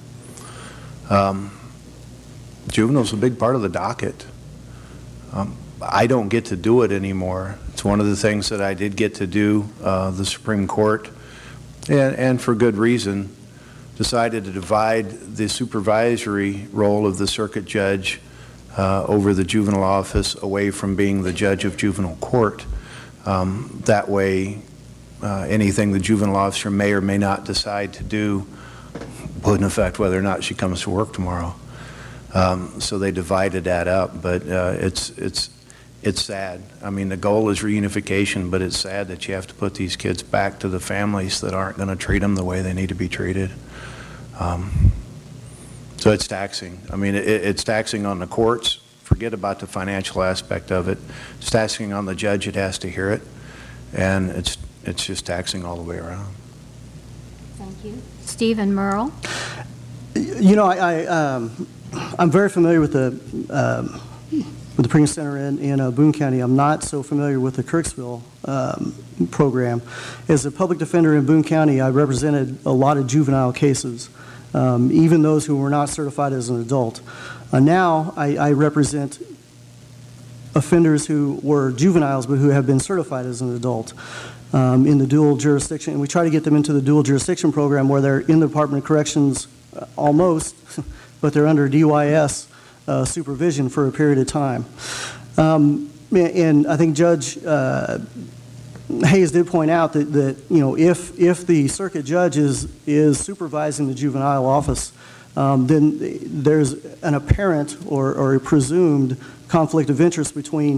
Um, juvenile's a big part of the docket. Um, I don't get to do it anymore. It's one of the things that I did get to do. Uh, the Supreme Court, and, and for good reason, decided to divide the supervisory role of the circuit judge uh, over the juvenile office away from being the judge of juvenile court. Um, that way, uh, anything the juvenile officer may or may not decide to do wouldn't affect whether or not she comes to work tomorrow. Um, so they divided that up, but uh, it's it's it's sad. I mean, the goal is reunification, but it's sad that you have to put these kids back to the families that aren't going to treat them the way they need to be treated. Um, so it's taxing. I mean, it, it's taxing on the courts. Forget about the financial aspect of it. It's taxing on the judge that has to hear it, and it's it's just taxing all the way around. Thank you. Stephen Merle. You know, I, I um, I'm very familiar with the um, with the Prince Center in, in uh, Boone County. I'm not so familiar with the Kirksville um, program. As a public defender in Boone County, I represented a lot of juvenile cases, um, even those who were not certified as an adult. Uh, now I, I represent offenders who were juveniles but who have been certified as an adult um, in the dual jurisdiction. And we try to get them into the dual jurisdiction program where they're in the Department of Corrections uh, almost, but they're under D Y S uh, supervision for a period of time. Um, and I think Judge uh, Hayes did point out that, that you know, if, if the circuit judge is, is supervising the juvenile office, um, then there's an apparent or, or a presumed conflict of interest between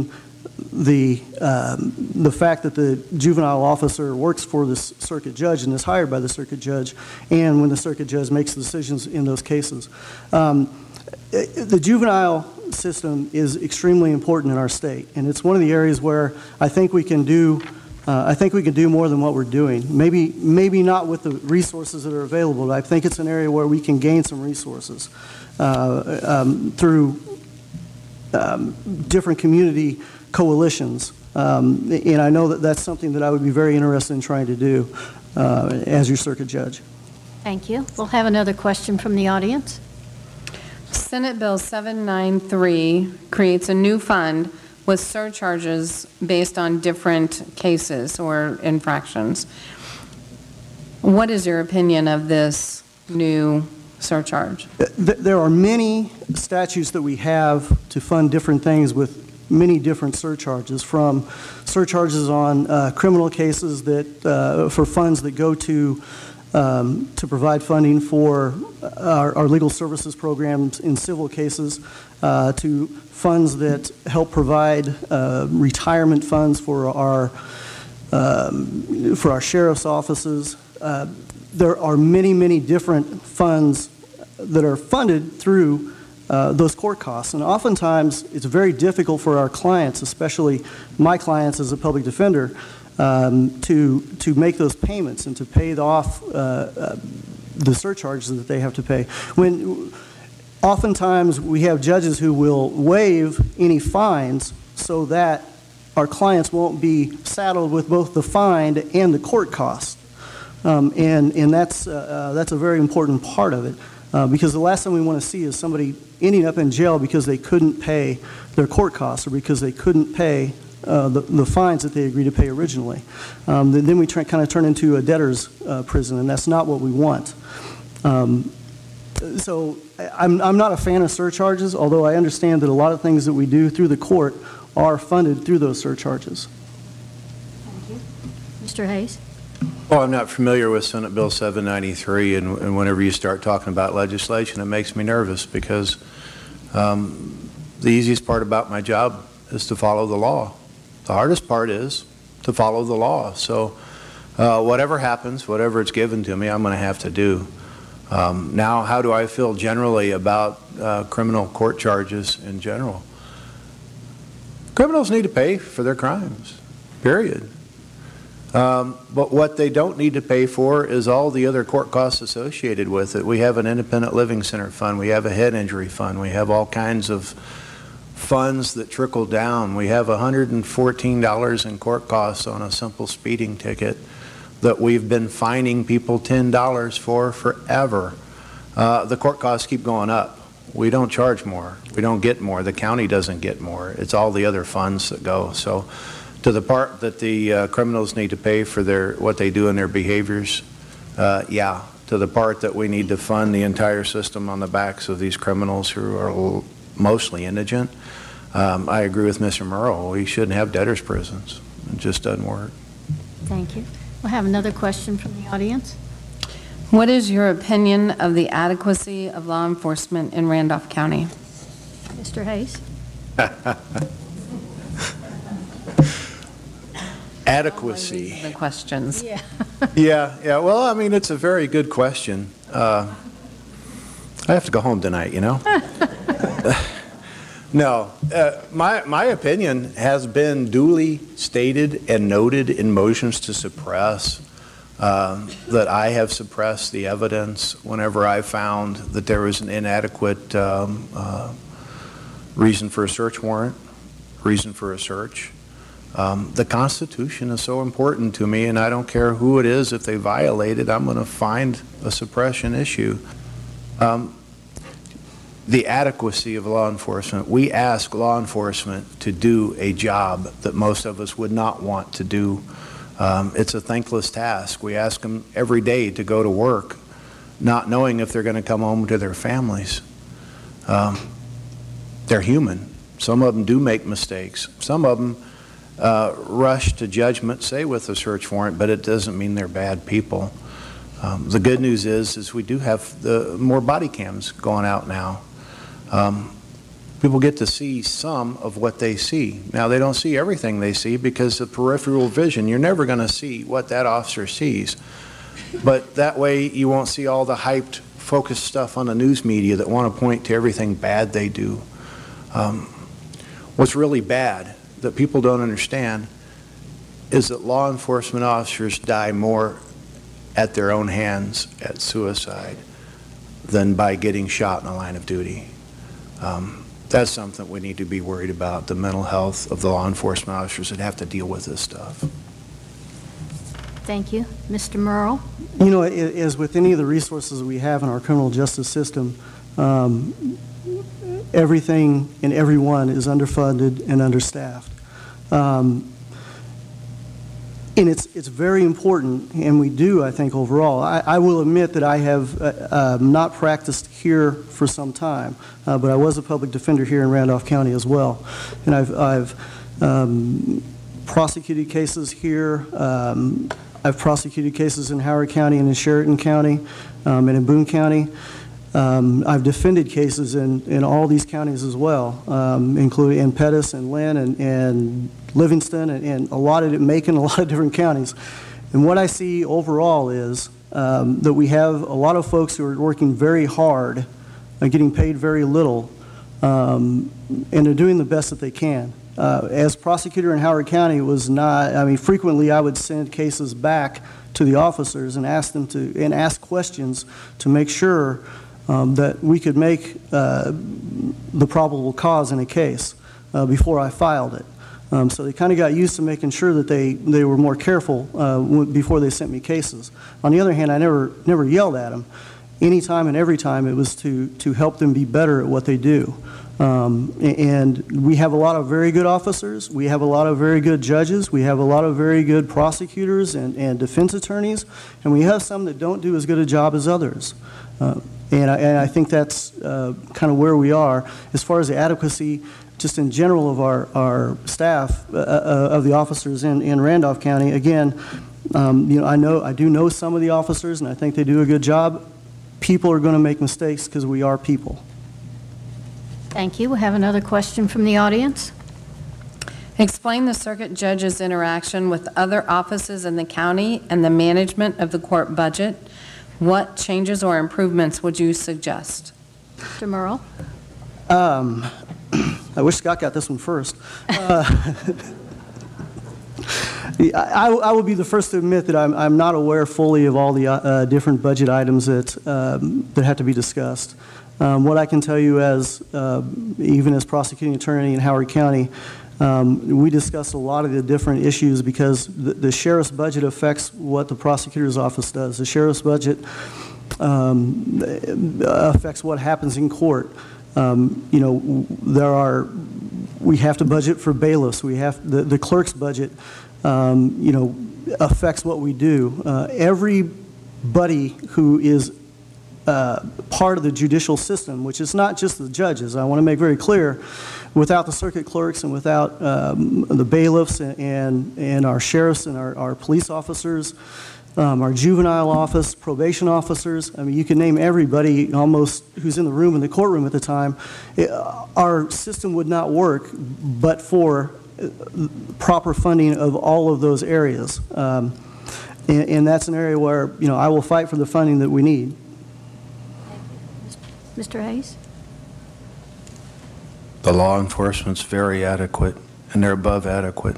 the, um, the fact that the juvenile officer works for this circuit judge and is hired by the circuit judge, and when the circuit judge makes decisions in those cases. Um, the juvenile system is extremely important in our state, and it's one of the areas where I think we can do Uh, I think we can do more than what we're doing. Maybe, maybe not with the resources that are available, but I think it's an area where we can gain some resources uh, um, through um, different community coalitions. Um, and I know that that's something that I would be very interested in trying to do uh, as your circuit judge. Thank you. We'll have another question from the audience. Senate Bill seven ninety-three creates a new fund with surcharges based on different cases or infractions. What is your opinion of this new surcharge? There are many statutes that we have to fund different things with many different surcharges, from surcharges on uh, criminal cases that uh, for funds that go to um, to provide funding for our, our legal services programs in civil cases, uh, to funds that help provide uh, retirement funds for our um, for our sheriff's offices. Uh, there are many, many different funds that are funded through uh, those court costs, and oftentimes it's very difficult for our clients, especially my clients as a public defender, um, to to make those payments and to pay off uh, uh, the surcharges that they have to pay. When Oftentimes, we have judges who will waive any fines so that our clients won't be saddled with both the fine and the court cost. Um, and and that's, uh, uh, that's a very important part of it, uh, because the last thing we want to see is somebody ending up in jail because they couldn't pay their court costs or because they couldn't pay uh, the, the fines that they agreed to pay originally. Um, then, then we try, kind of turn into a debtor's uh, prison, and that's not what we want. Um, So I'm, I'm not a fan of surcharges, although I understand that a lot of things that we do through the court are funded through those surcharges. Thank you. Mister Hayes? Well, I'm not familiar with Senate Bill seven ninety-three, and, and whenever you start talking about legislation, it makes me nervous because um, the easiest part about my job is to follow the law. The hardest part is to follow the law. So uh, whatever happens, whatever it's given to me, I'm going to have to do. Um, now, how do I feel generally about uh, criminal court charges in general? Criminals need to pay for their crimes, period. Um, but what they don't need to pay for is all the other court costs associated with it. We have an independent living center fund. We have a head injury fund. We have all kinds of funds that trickle down. We have one hundred fourteen dollars in court costs on a simple speeding ticket that we've been fining people ten dollars for forever. Uh, the court costs keep going up. We don't charge more. We don't get more. The county doesn't get more. It's all the other funds that go. So to the part that the uh, criminals need to pay for their what they do in their behaviors, uh, yeah. To the part that we need to fund the entire system on the backs of these criminals who are mostly indigent, um, I agree with Mister Murrow. We shouldn't have debtors' prisons. It just doesn't work. Thank you. We'll have another question from the audience. What is your opinion of the adequacy of law enforcement in Randolph County? Mister Hayes? Adequacy. The questions. Yeah. Yeah, yeah. Well, I mean, it's a very good question. Uh, I have to go home tonight, you know? No. Uh, my, my opinion has been duly stated and noted in motions to suppress, um, that I have suppressed the evidence whenever I found that there was an inadequate um, uh, reason for a search warrant, reason for a search. Um, the Constitution is so important to me, and I don't care who it is. If they violate it, I'm going to find a suppression issue. Um, the adequacy of law enforcement. We ask law enforcement to do a job that most of us would not want to do. Um, it's a thankless task. We ask them every day to go to work, not knowing if they're going to come home to their families. Um, they're human. Some of them do make mistakes. Some of them Uh, rush to judgment, say with a search warrant, but it doesn't mean they're bad people. Um, the good news is, is we do have the more body cams going out now. Um, people get to see some of what they see. Now, they don't see everything they see because of peripheral vision. You're never going to see what that officer sees. But that way, you won't see all the hyped, focused stuff on the news media that want to point to everything bad they do. Um, what's really bad that people don't understand is that law enforcement officers die more at their own hands at suicide than by getting shot in the line of duty. Um, that's something we need to be worried about, the mental health of the law enforcement officers that have to deal with this stuff. Thank you. Mister Murrow? You know, as with any of the resources we have in our criminal justice system, um, everything and everyone is underfunded and understaffed. Um, and it's, it's very important, and we do, I think, overall. I, I will admit that I have uh, uh, not practiced here for some time, uh, but I was a public defender here in Randolph County as well. And I've, I've um, prosecuted cases here. Um, I've prosecuted cases in Howard County and in Sheridan County um, and in Boone County. Um, I've defended cases in, in all these counties as well, um, including in Pettis and Lynn and, and Livingston and, and a lot of Macon, a lot of different counties. And what I see overall is um, that we have a lot of folks who are working very hard and getting paid very little, um, and they're doing the best that they can. Uh, as prosecutor in Howard County, it was not, I mean, frequently I would send cases back to the officers and ask them to, and ask questions to make sure um, that we could make uh, the probable cause in a case uh, before I filed it. Um, so they kind of got used to making sure that they, they were more careful uh, before they sent me cases. On the other hand, I never, never yelled at them. Anytime and every time it was to, to help them be better at what they do. Um, and we have a lot of very good officers. We have a lot of very good judges. We have a lot of very good prosecutors and, and defense attorneys. And we have some that don't do as good a job as others. Uh, and, I, and I think that's uh, kind of where we are. As far as the adequacy, just in general, of our, our staff, uh, uh, of the officers in, in Randolph County, again, um, you know, I know, I do know some of the officers, and I think they do a good job. People are going to make mistakes because we are people. Thank you. We have another question from the audience. Explain the circuit judge's interaction with other offices in the county and the management of the court budget. What changes or improvements would you suggest? Mister Murrow? Um, I wish Scott got this one first. Uh, I, I will be the first to admit that I'm, I'm not aware fully of all the uh, different budget items that, um, that have to be discussed. Um, what I can tell you as, uh, even as prosecuting attorney in Howard County, um, we discuss a lot of the different issues because the, the sheriff's budget affects what the prosecutor's office does. The sheriff's budget um, affects what happens in court. Um, you know, there are, we have to budget for bailiffs. We have, the, the clerk's budget, um, you know, affects what we do. Uh, everybody who is Uh, part of the judicial system, which is not just the judges. I want to make very clear, without the circuit clerks and without um, the bailiffs and, and, and our sheriffs and our, our police officers, um, our juvenile office, probation officers, I mean, you can name everybody almost who's in the room, in the courtroom at the time, it, our system would not work but for proper funding of all of those areas. Um, and, and that's an area where, you know, I will fight for the funding that we need. Mister Hayes? The law enforcement's very adequate, and they're above adequate.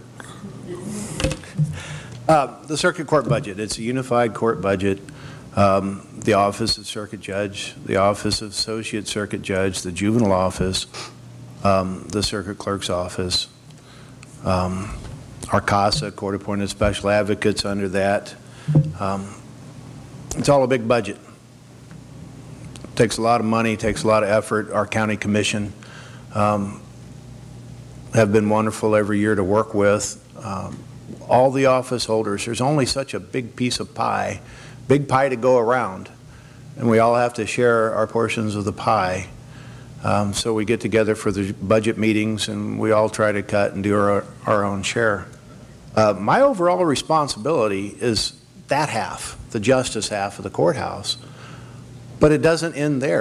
Uh, the circuit court budget, it's a unified court budget. Um, the Office of Circuit Judge, the Office of Associate Circuit Judge, the Juvenile Office, um, the Circuit Clerk's Office, um, our CASA, Court Appointed Special Advocates under that. Um, it's all a big budget. Takes a lot of money, takes a lot of effort. Our county commission um, have been wonderful every year to work with. Um, all the office holders, there's only such a big piece of pie, big pie to go around, and we all have to share our portions of the pie. Um, so we get together for the budget meetings, and we all try to cut and do our, our own share. Uh, my overall responsibility is that half, the justice half of the courthouse. But it doesn't end there.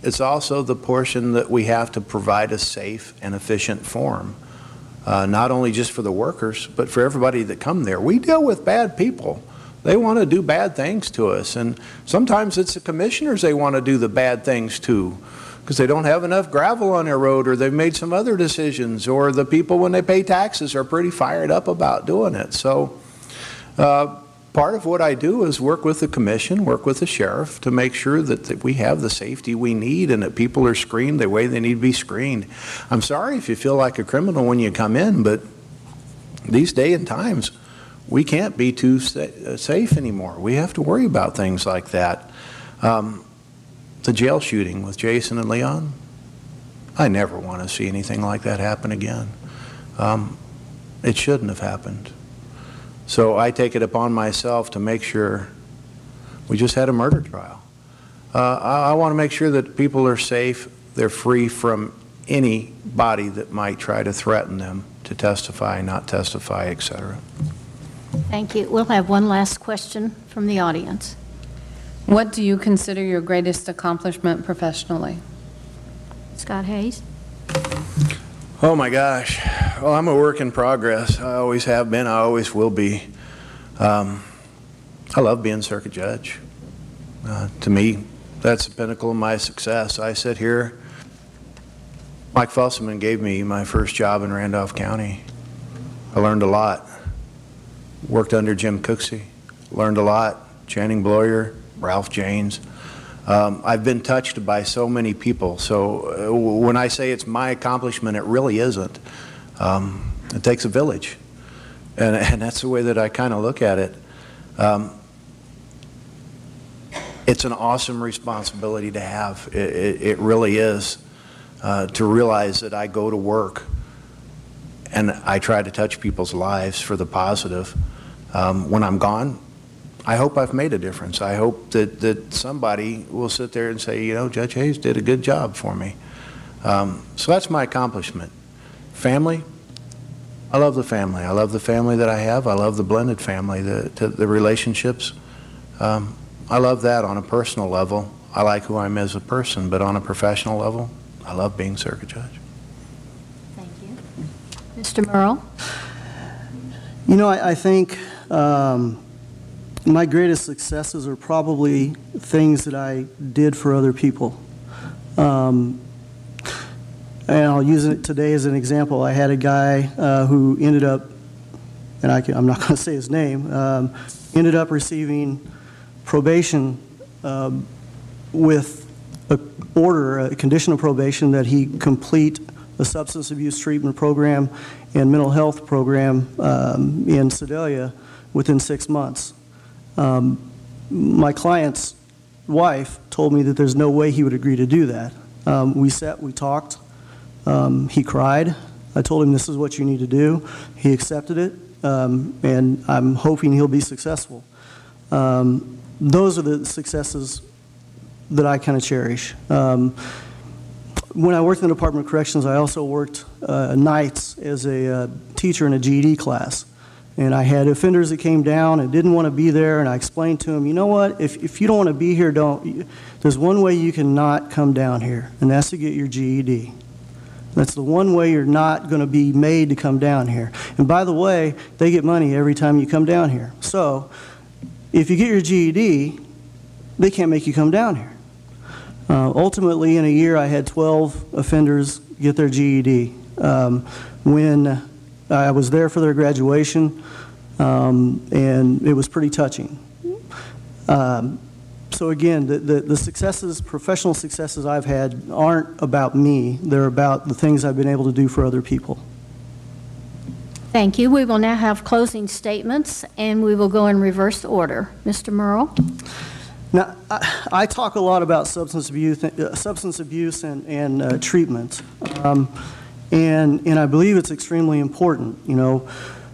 it's also the portion that we have to provide a safe and efficient forum, uh, not only just for the workers, but for everybody that come there. We deal with bad people. They want to do bad things to us, and sometimes it's the commissioners they want to do the bad things to because they don't have enough gravel on their road, or they've made some other decisions, or the people when they pay taxes are pretty fired up about doing it. So uh, part of what I do is work with the commission, work with the sheriff to make sure that, that we have the safety we need and that people are screened the way they need to be screened. I'm sorry if you feel like a criminal when you come in, but these day and times, we can't be too sa safe anymore. We have to worry about things like that. Um, the jail shooting with Jason and Leon, I never want to see anything like that happen again. Um, it shouldn't have happened. So I take it upon myself to make sure we just had a murder trial. Uh, I, I want to make sure that people are safe, they're free from anybody that might try to threaten them to testify, not testify, et cetera. Thank you. We'll have one last question from the audience. What do you consider your greatest accomplishment professionally? Scott Hayes. Oh my gosh. Well, I'm a work in progress. I always have been. I always will be. Um, I love being circuit judge. Uh, to me, that's the pinnacle of my success. I sit here. Mike Fusselman gave me my first job in Randolph County. I learned a lot. Worked under Jim Cooksey. Learned a lot. Channing Bloyer, Ralph Janes. Um, I've been touched by so many people, so uh, when I say it's my accomplishment, it really isn't. Um, it takes a village, and, and that's the way that I kind of look at it. Um, it's an awesome responsibility to have. It, it, it really is, uh, to realize that I go to work and I try to touch people's lives for the positive. Um, when I'm gone, I hope I've made a difference. I hope that, that somebody will sit there and say, you know, Judge Hayes did a good job for me. Um, so that's my accomplishment. Family, I love the family. I love the family that I have. I love the blended family, the, the, the relationships. Um, I love that on a personal level. I like who I am as a person, but on a professional level, I love being circuit judge. Thank you. Mister Murrell. You know, I, I think um, my greatest successes are probably things that I did for other people. Um, and I'll use it today as an example. I had a guy uh, who ended up, and I can, I'm not going to say his name, um, ended up receiving probation um, with an order, a condition of probation that he complete a substance abuse treatment program and mental health program um, in Sedalia within six months. Um, my client's wife told me that there's no way he would agree to do that. Um, we sat, we talked, um, he cried. I told him this is what you need to do. He accepted it, um, and I'm hoping he'll be successful. Um, those are the successes that I kind of cherish. Um, when I worked in the Department of Corrections, I also worked uh, nights as a uh, teacher in a G E D class. And I had offenders that came down and didn't want to be there, and I explained to them, you know what, if, if you don't want to be here, don't. There's one way you can not come down here, and that's to get your G E D. That's the one way you're not going to be made to come down here. And by the way, they get money every time you come down here. So if you get your G E D, they can't make you come down here. Uh, ultimately, in a year, I had twelve offenders get their G E D. Um, when I was there for their graduation, um, and it was pretty touching. Um, so again, the, the, the successes, professional successes I've had aren't about me. They're about the things I've been able to do for other people. Thank you. We will now have closing statements, and we will go in reverse order. Mister Murrell. Now, I, I talk a lot about substance abuse, uh, substance abuse and, and uh, treatment. Um, And, and I believe it's extremely important. You know,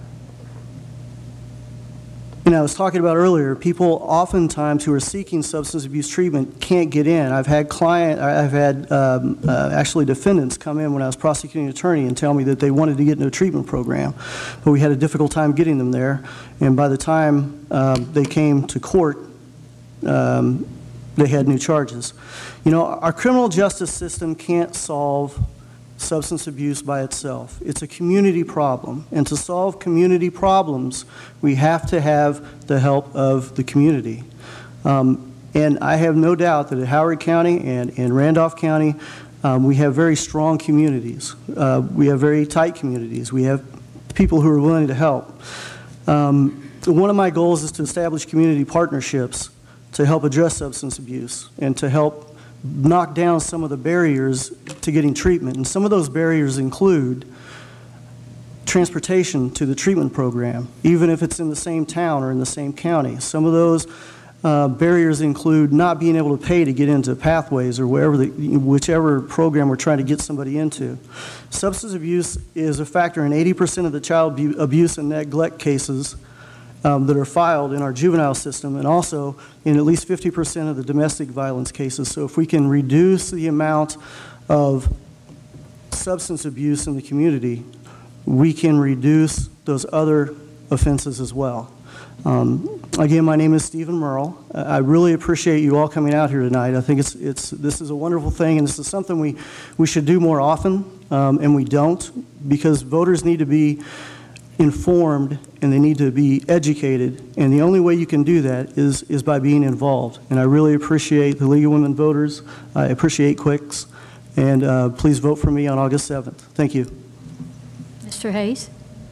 and I was talking about earlier, people oftentimes who are seeking substance abuse treatment can't get in. I've had client, I've had um, uh, actually defendants come in when I was prosecuting attorney and tell me that they wanted to get into a treatment program, but we had a difficult time getting them there. And by the time um, they came to court, um, they had new charges. You know, our criminal justice system can't solve substance abuse by itself. It's a community problem, and to solve community problems, we have to have the help of the community. Um, and I have no doubt that at Howard County and in Randolph County, um, we have very strong communities. Uh, we have very tight communities. We have people who are willing to help. Um, one of my goals is to establish community partnerships to help address substance abuse and to help knock down some of the barriers to getting treatment. And some of those barriers include transportation to the treatment program, even if it's in the same town or in the same county. Some of those uh, barriers include not being able to pay to get into pathways or wherever the, whichever program we're trying to get somebody into. Substance abuse is a factor in eighty percent of the child abuse and neglect cases Um, that are filed in our juvenile system, and also in at least fifty percent of the domestic violence cases. So if we can reduce the amount of substance abuse in the community, we can reduce those other offenses as well. Um, again, my name is Stephen Merle. I really appreciate you all coming out here tonight. I think it's, it's, this is a wonderful thing, and this is something we, we should do more often, um, and we don't, because voters need to be informed and they need to be educated, and the only way you can do that is, is by being involved. And I really appreciate the League of Women Voters. I appreciate Quicks, and uh, please vote for me on August seventh. Thank you. Mister Hayes?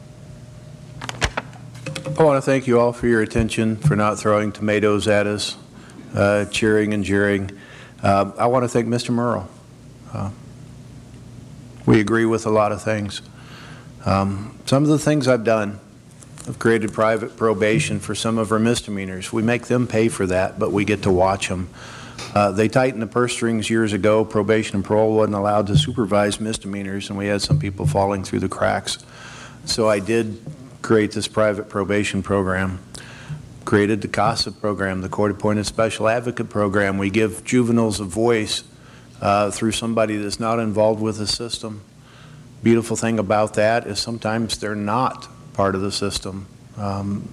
I want to thank you all for your attention, for not throwing tomatoes at us, uh, cheering and jeering. Uh, I want to thank Mister Merle. Uh, we agree with a lot of things. Um, some of the things I've done, I've created private probation for some of our misdemeanors. We make them pay for that, but we get to watch them. Uh, they tightened the purse strings years ago. Probation and parole wasn't allowed to supervise misdemeanors, and we had some people falling through the cracks. So I did create this private probation program, created the CASA program, the Court-Appointed Special Advocate program. We give juveniles a voice uh, through somebody that's not involved with the system. Beautiful thing about that is sometimes they're not part of the system. Um,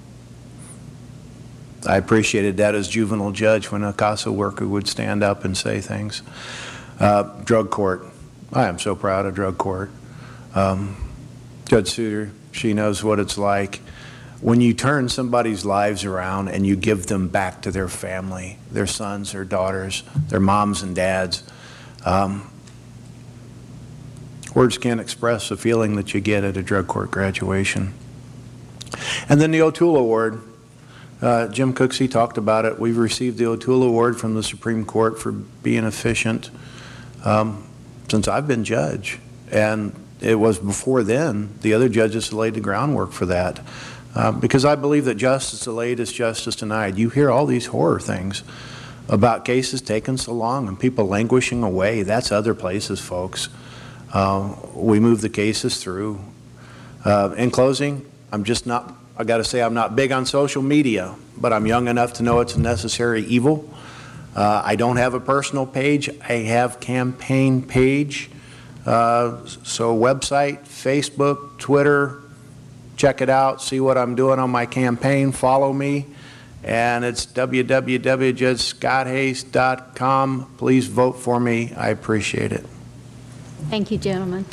I appreciated that as juvenile judge when a CASA worker would stand up and say things. Uh, drug court. I am so proud of drug court. Um, Judge Souter, she knows what it's like. When you turn somebody's lives around and you give them back to their family, their sons, their daughters, their moms and dads, um, words can't express the feeling that you get at a drug court graduation. And then the O'Toole Award. Uh, Jim Cooksey talked about it. We've received the O'Toole Award from the Supreme Court for being efficient um, since I've been judge. And it was before then, the other judges laid the groundwork for that. Uh, because I believe that justice delayed is justice denied. You hear all these horror things about cases taking so long and people languishing away. That's other places, folks. Uh, we move the cases through. Uh, in closing, I'm just not, I got to say, I'm not big on social media, but I'm young enough to know it's a necessary evil. Uh, I don't have a personal page. I have campaign page. Uh, so website, Facebook, Twitter, check it out, see what I'm doing on my campaign, follow me. And it's w w w dot judge scott hayes dot com. Please vote for me. I appreciate it. Thank you, gentlemen.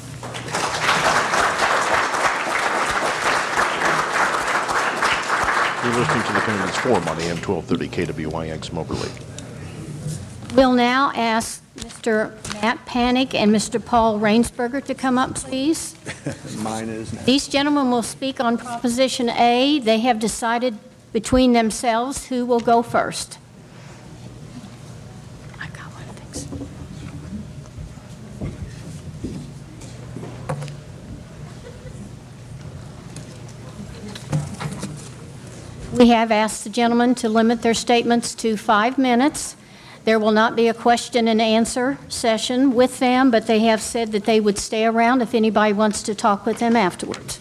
You're listening to the Candidates Forum on A M twelve thirty K W Y X Moberly. We'll now ask Mister Matt Panic and Mister Paul Rainsberger to come up, please. Mine is now. These gentlemen will speak on Proposition A. They have decided between themselves who will go first. I got one of things. We have asked the gentlemen to limit their statements to five minutes. There will not be a question and answer session with them, but they have said that they would stay around if anybody wants to talk with them afterwards.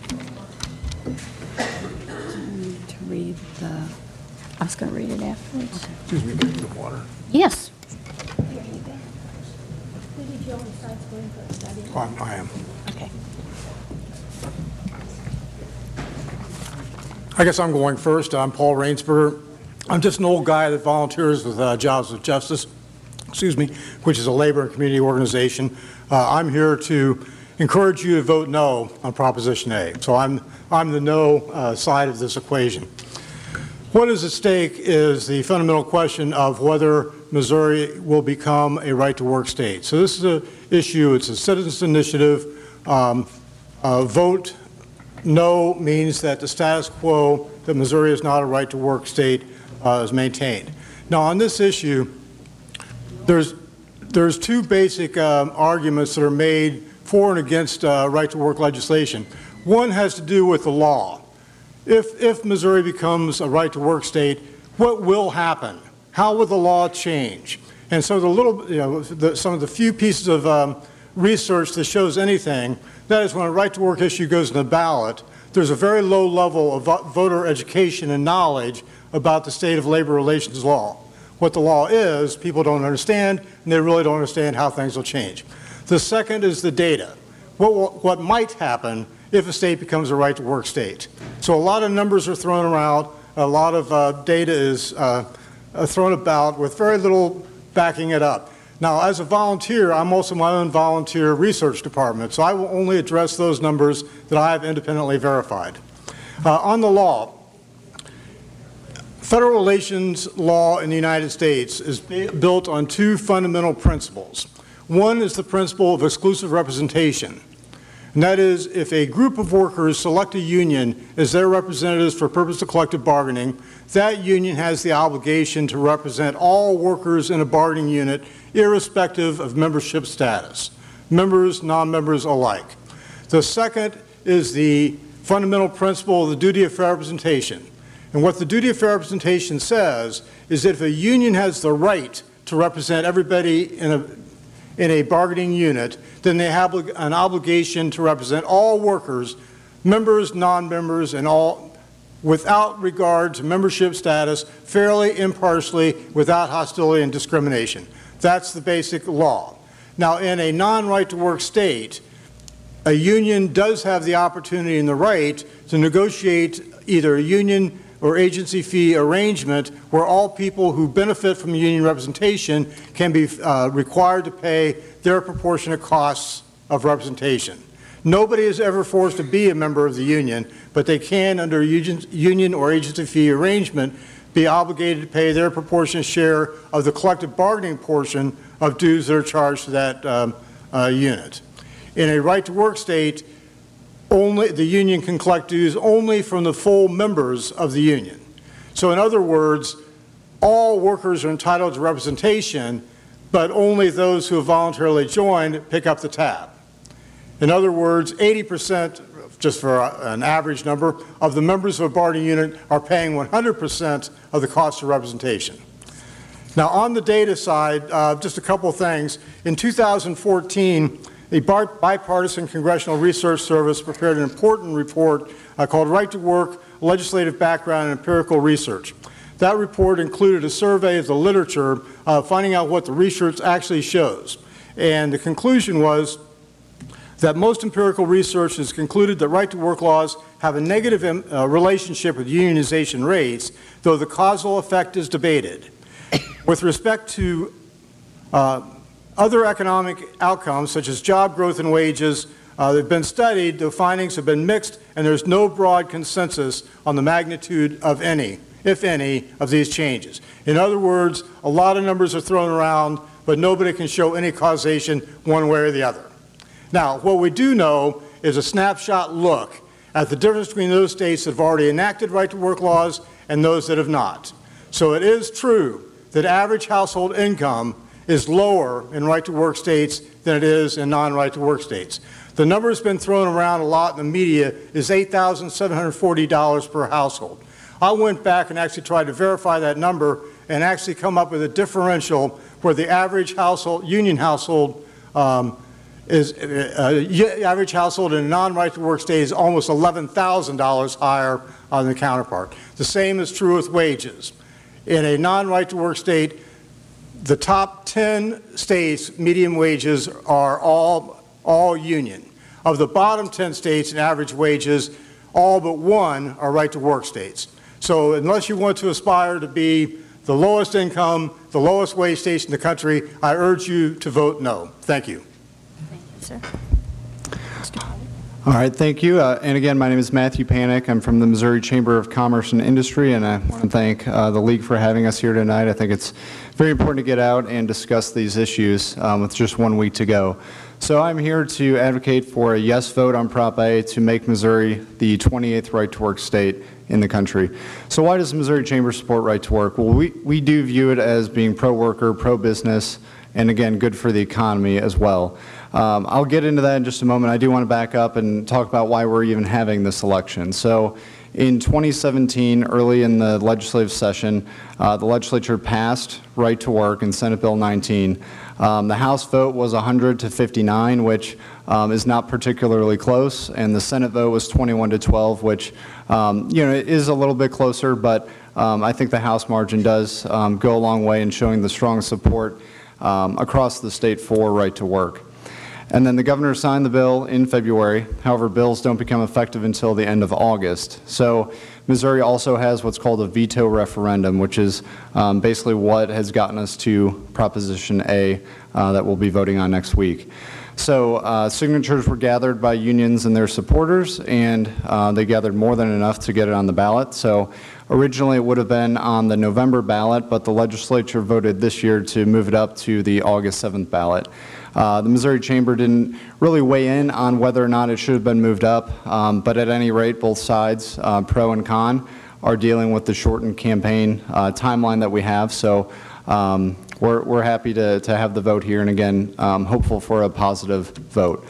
To read the, I was going to read it afterwards. Excuse me, get the water. Yes. Oh, I am. Okay. I guess I'm going first. I'm Paul Rainsberger. I'm just an old guy that volunteers with uh, Jobs with Justice, excuse me, which is a labor and community organization. Uh, I'm here to encourage you to vote no on Proposition A. So I'm, I'm the no uh, side of this equation. What is at stake is the fundamental question of whether Missouri will become a right-to-work state. So this is an issue, it's a citizens' initiative. Um, uh, vote no means that the status quo, that Missouri is not a right-to-work state, uh, is maintained. Now on this issue, there's, there's two basic um, arguments that are made for and against uh, right-to-work legislation. One has to do with the law. If, if Missouri becomes a right-to-work state, what will happen? How will the law change? And so the little, you know, the, some of the few pieces of um, research that shows anything, that is when a right-to-work issue goes in the ballot, there's a very low level of vo voter education and knowledge about the state of labor relations law. What the law is, people don't understand, and they really don't understand how things will change. The second is the data. What, will, what might happen if a state becomes a right-to-work state? So a lot of numbers are thrown around, a lot of uh, data is uh, thrown about with very little backing it up. Now, as a volunteer, I'm also my own volunteer research department, so I will only address those numbers that I have independently verified. Uh, on the law, federal relations law in the United States is built on two fundamental principles. One is the principle of exclusive representation. And that is, if a group of workers select a union as their representatives for purpose of collective bargaining, that union has the obligation to represent all workers in a bargaining unit, irrespective of membership status, members, non-members alike. The second is the fundamental principle of the duty of fair representation. And what the duty of fair representation says is that if a union has the right to represent everybody in a in a bargaining unit, then they have an obligation to represent all workers, members, non-members, and all, without regard to membership status, fairly, impartially, without hostility and discrimination. That's the basic law. Now, in a non-right-to-work state, a union does have the opportunity and the right to negotiate either a union or agency fee arrangement where all people who benefit from union representation can be uh, required to pay their proportionate costs of representation. Nobody is ever forced to be a member of the union, but they can, under a union or agency fee arrangement, be obligated to pay their proportionate share of the collective bargaining portion of dues that are charged to that um, uh, unit. In a right-to-work state, only the union can collect dues only from the full members of the union. So in other words, all workers are entitled to representation, but only those who have voluntarily joined pick up the tab. In other words, eighty percent, just for an average number, of the members of a bargaining unit are paying one hundred percent of the cost of representation. Now on the data side, uh, just a couple of things. In two thousand fourteen, the Bipartisan Congressional Research Service prepared an important report uh, called Right to Work, Legislative Background and Empirical Research. That report included a survey of the literature, uh, finding out what the research actually shows. And the conclusion was that most empirical research has concluded that right-to-work laws have a negative uh, relationship with unionization rates, though the causal effect is debated. With respect to uh, other economic outcomes, such as job growth and wages, uh, they've been studied, the findings have been mixed, and there's no broad consensus on the magnitude of any, if any, of these changes. In other words, a lot of numbers are thrown around, but nobody can show any causation one way or the other. Now, what we do know is a snapshot look at the difference between those states that have already enacted right-to-work laws and those that have not. So it is true that average household income is lower in right-to-work states than it is in non-right-to-work states. The number that's been thrown around a lot in the media is eight thousand seven hundred forty dollars per household. I went back and actually tried to verify that number and actually come up with a differential where the average household, union household, um, is uh, average household in a non-right-to-work state is almost eleven thousand dollars higher on the counterpart. The same is true with wages. In a non-right-to-work state, the top ten states' median wages are all, all union. Of the bottom ten states in average wages, all but one are right-to-work states. So unless you want to aspire to be the lowest income, the lowest wage state in the country, I urge you to vote no. Thank you. Thank you, sir. All right, thank you. Uh, and again, my name is Matthew Panic. I'm from the Missouri Chamber of Commerce and Industry, and I want to thank uh, the League for having us here tonight. I think it's very important to get out and discuss these issues um, with just one week to go. So I'm here to advocate for a yes vote on Prop A to make Missouri the twenty-eighth right-to-work state in the country. So why does the Missouri Chamber support right-to-work? Well, we, we do view it as being pro-worker, pro-business, and again, good for the economy as well. Um, I'll get into that in just a moment. I do want to back up and talk about why we're even having this election. So in twenty seventeen, early in the legislative session, uh, the legislature passed right to work in Senate Bill nineteen. Um, the House vote was one hundred to fifty-nine, which um, is not particularly close, and the Senate vote was twenty-one to twelve, which um, you know, is a little bit closer, but um, I think the House margin does um, go a long way in showing the strong support um, across the state for right to work. And then the governor signed the bill in February. However, bills don't become effective until the end of August. So Missouri also has what's called a veto referendum, which is um, basically what has gotten us to Proposition A uh, that we'll be voting on next week. So uh, signatures were gathered by unions and their supporters, and uh, they gathered more than enough to get it on the ballot. So originally it would have been on the November ballot, but the legislature voted this year to move it up to the August seventh ballot. Uh, the Missouri Chamber didn't really weigh in on whether or not it should have been moved up, um, but at any rate, both sides, uh, pro and con, are dealing with the shortened campaign uh, timeline that we have. So um, we're, we're happy to, to have the vote here, and again, um, hopeful for a positive vote.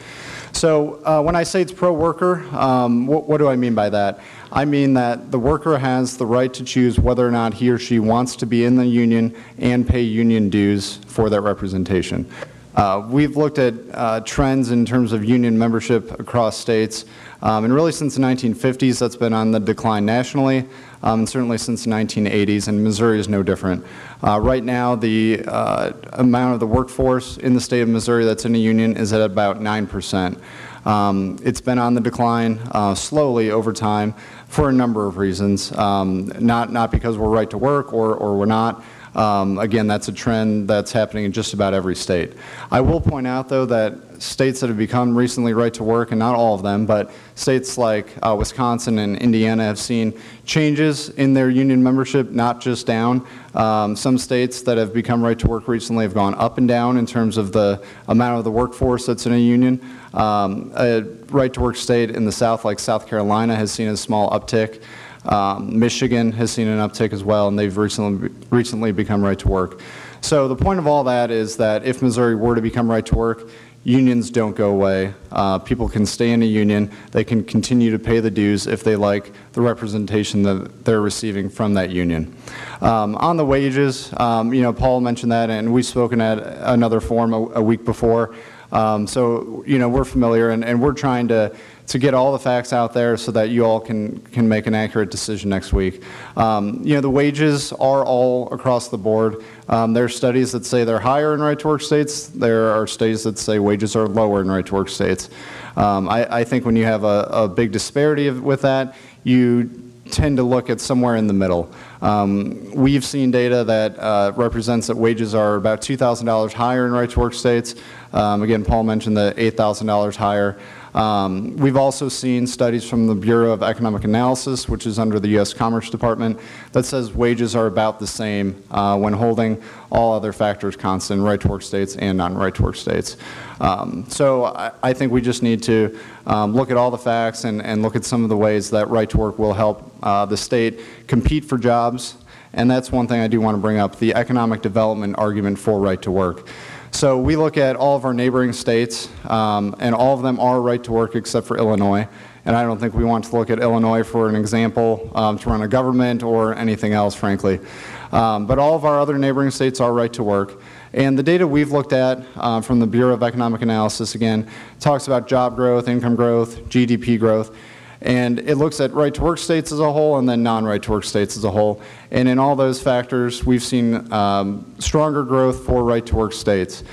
So uh, when I say it's pro-worker, um, what, what do I mean by that? I mean that the worker has the right to choose whether or not he or she wants to be in the union and pay union dues for that representation. Uh, we've looked at uh, trends in terms of union membership across states, um, and really since the nineteen fifties that's been on the decline nationally, um, and certainly since the nineteen eighties, and Missouri is no different. Uh, right now the uh, amount of the workforce in the state of Missouri that's in a union is at about nine percent. Um, it's been on the decline uh, slowly over time for a number of reasons, um, not, not because we're right to work or, or we're not. Um, again, that's a trend that's happening in just about every state. I will point out, though, that states that have become recently right to work, and not all of them, but states like uh, Wisconsin and Indiana have seen changes in their union membership, not just down. Um, some states that have become right to work recently have gone up and down in terms of the amount of the workforce that's in a union. Um, a right to work state in the South, like South Carolina, has seen a small uptick. Um, Michigan has seen an uptick as well, and they've recently, recently become right to work. So the point of all that is that if Missouri were to become right to work, unions don't go away. Uh, people can stay in a union. They can continue to pay the dues if they like the representation that they're receiving from that union. Um, on the wages, um, you know, Paul mentioned that, and we've spoken at another forum a, a week before. Um, so, you know, we're familiar, and, and we're trying to to get all the facts out there so that you all can, can make an accurate decision next week. Um, you know, the wages are all across the board. Um, there are studies that say they're higher in right-to-work states. There are studies that say wages are lower in right-to-work states. Um, I, I think when you have a, a big disparity of, with that, you tend to look at somewhere in the middle. Um, we've seen data that uh, represents that wages are about two thousand dollars higher in right-to-work states. Um, again, Paul mentioned the eight thousand dollars higher. Um, we've also seen studies from the Bureau of Economic Analysis, which is under the U S Commerce Department, that says wages are about the same uh, when holding all other factors constant in right-to-work states and non-right-to-work states. Um, so I, I think we just need to um, look at all the facts and, and look at some of the ways that right-to-work will help uh, the state compete for jobs. And that's one thing I do want to bring up, the economic development argument for right-to-work. So we look at all of our neighboring states, um, and all of them are right to work except for Illinois. And I don't think we want to look at Illinois for an example um, to run a government or anything else, frankly. Um, but all of our other neighboring states are right to work. And the data we've looked at uh, from the Bureau of Economic Analysis, again, talks about job growth, income growth, G D P growth. And it looks at right-to-work states as a whole and then non-right-to-work states as a whole. And in all those factors, we've seen um, stronger growth for right-to-work states.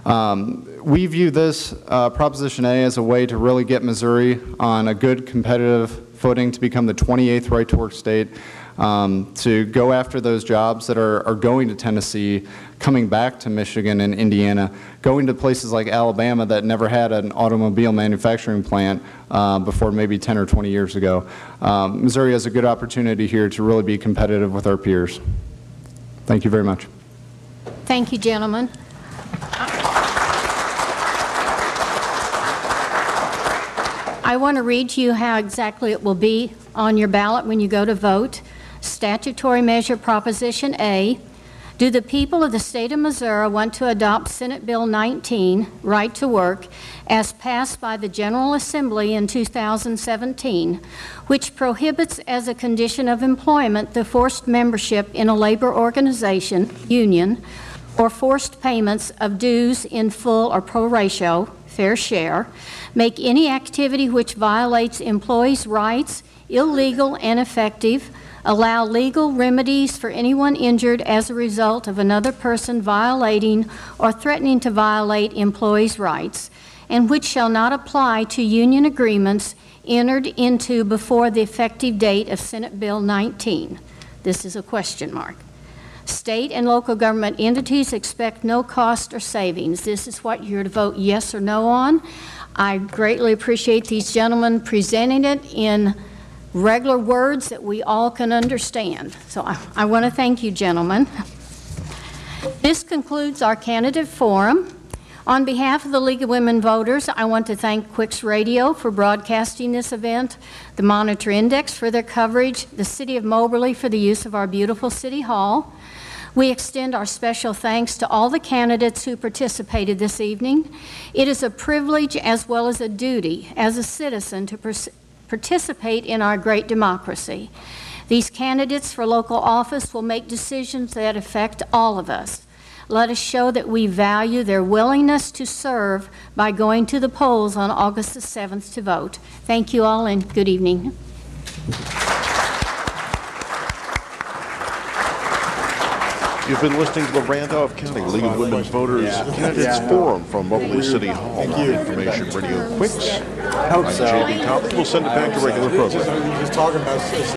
Um, we view this uh, Proposition A as a way to really get Missouri on a good competitive footing to become the twenty-eighth right-to-work state. um, to go after those jobs that are, are going to Tennessee, coming back to Michigan and Indiana, going to places like Alabama that never had an automobile manufacturing plant uh, before maybe ten or twenty years ago. Um, Missouri has a good opportunity here to really be competitive with our peers. Thank you very much. Thank you, gentlemen. I want to read to you how exactly it will be on your ballot when you go to vote. Statutory measure Proposition A. Do the people of the state of Missouri want to adopt Senate Bill nineteen, Right to Work, as passed by the General Assembly in two thousand seventeen, which prohibits as a condition of employment the forced membership in a labor organization, union, or forced payments of dues in full or pro ratio, fair share, make any activity which violates employees' rights illegal and effective, allow legal remedies for anyone injured as a result of another person violating or threatening to violate employees' rights, and which shall not apply to union agreements entered into before the effective date of Senate Bill nineteen. This is a question mark. State and local government entities expect no cost or savings. This is what you're to vote yes or no on. I greatly appreciate these gentlemen presenting it in regular words that we all can understand. So I, I want to thank you, gentlemen. This concludes our candidate forum. On behalf of the League of Women Voters, I want to thank Quicks Radio for broadcasting this event, the Monitor Index for their coverage, the City of Moberly for the use of our beautiful City Hall. We extend our special thanks to all the candidates who participated this evening. It is a privilege as well as a duty as a citizen to participate in our great democracy. These candidates for local office will make decisions that affect all of us. Let us show that we value their willingness to serve by going to the polls on August the seventh to vote. Thank you all and good evening. You've been listening to the Randolph County League of Women Voters Yeah. Candidates Yeah. Forum from Moberly City Hall. Thank you. Information Radio Quicks. I hope I'm so. J B Topping. We'll send it back to regular programming. Just talking about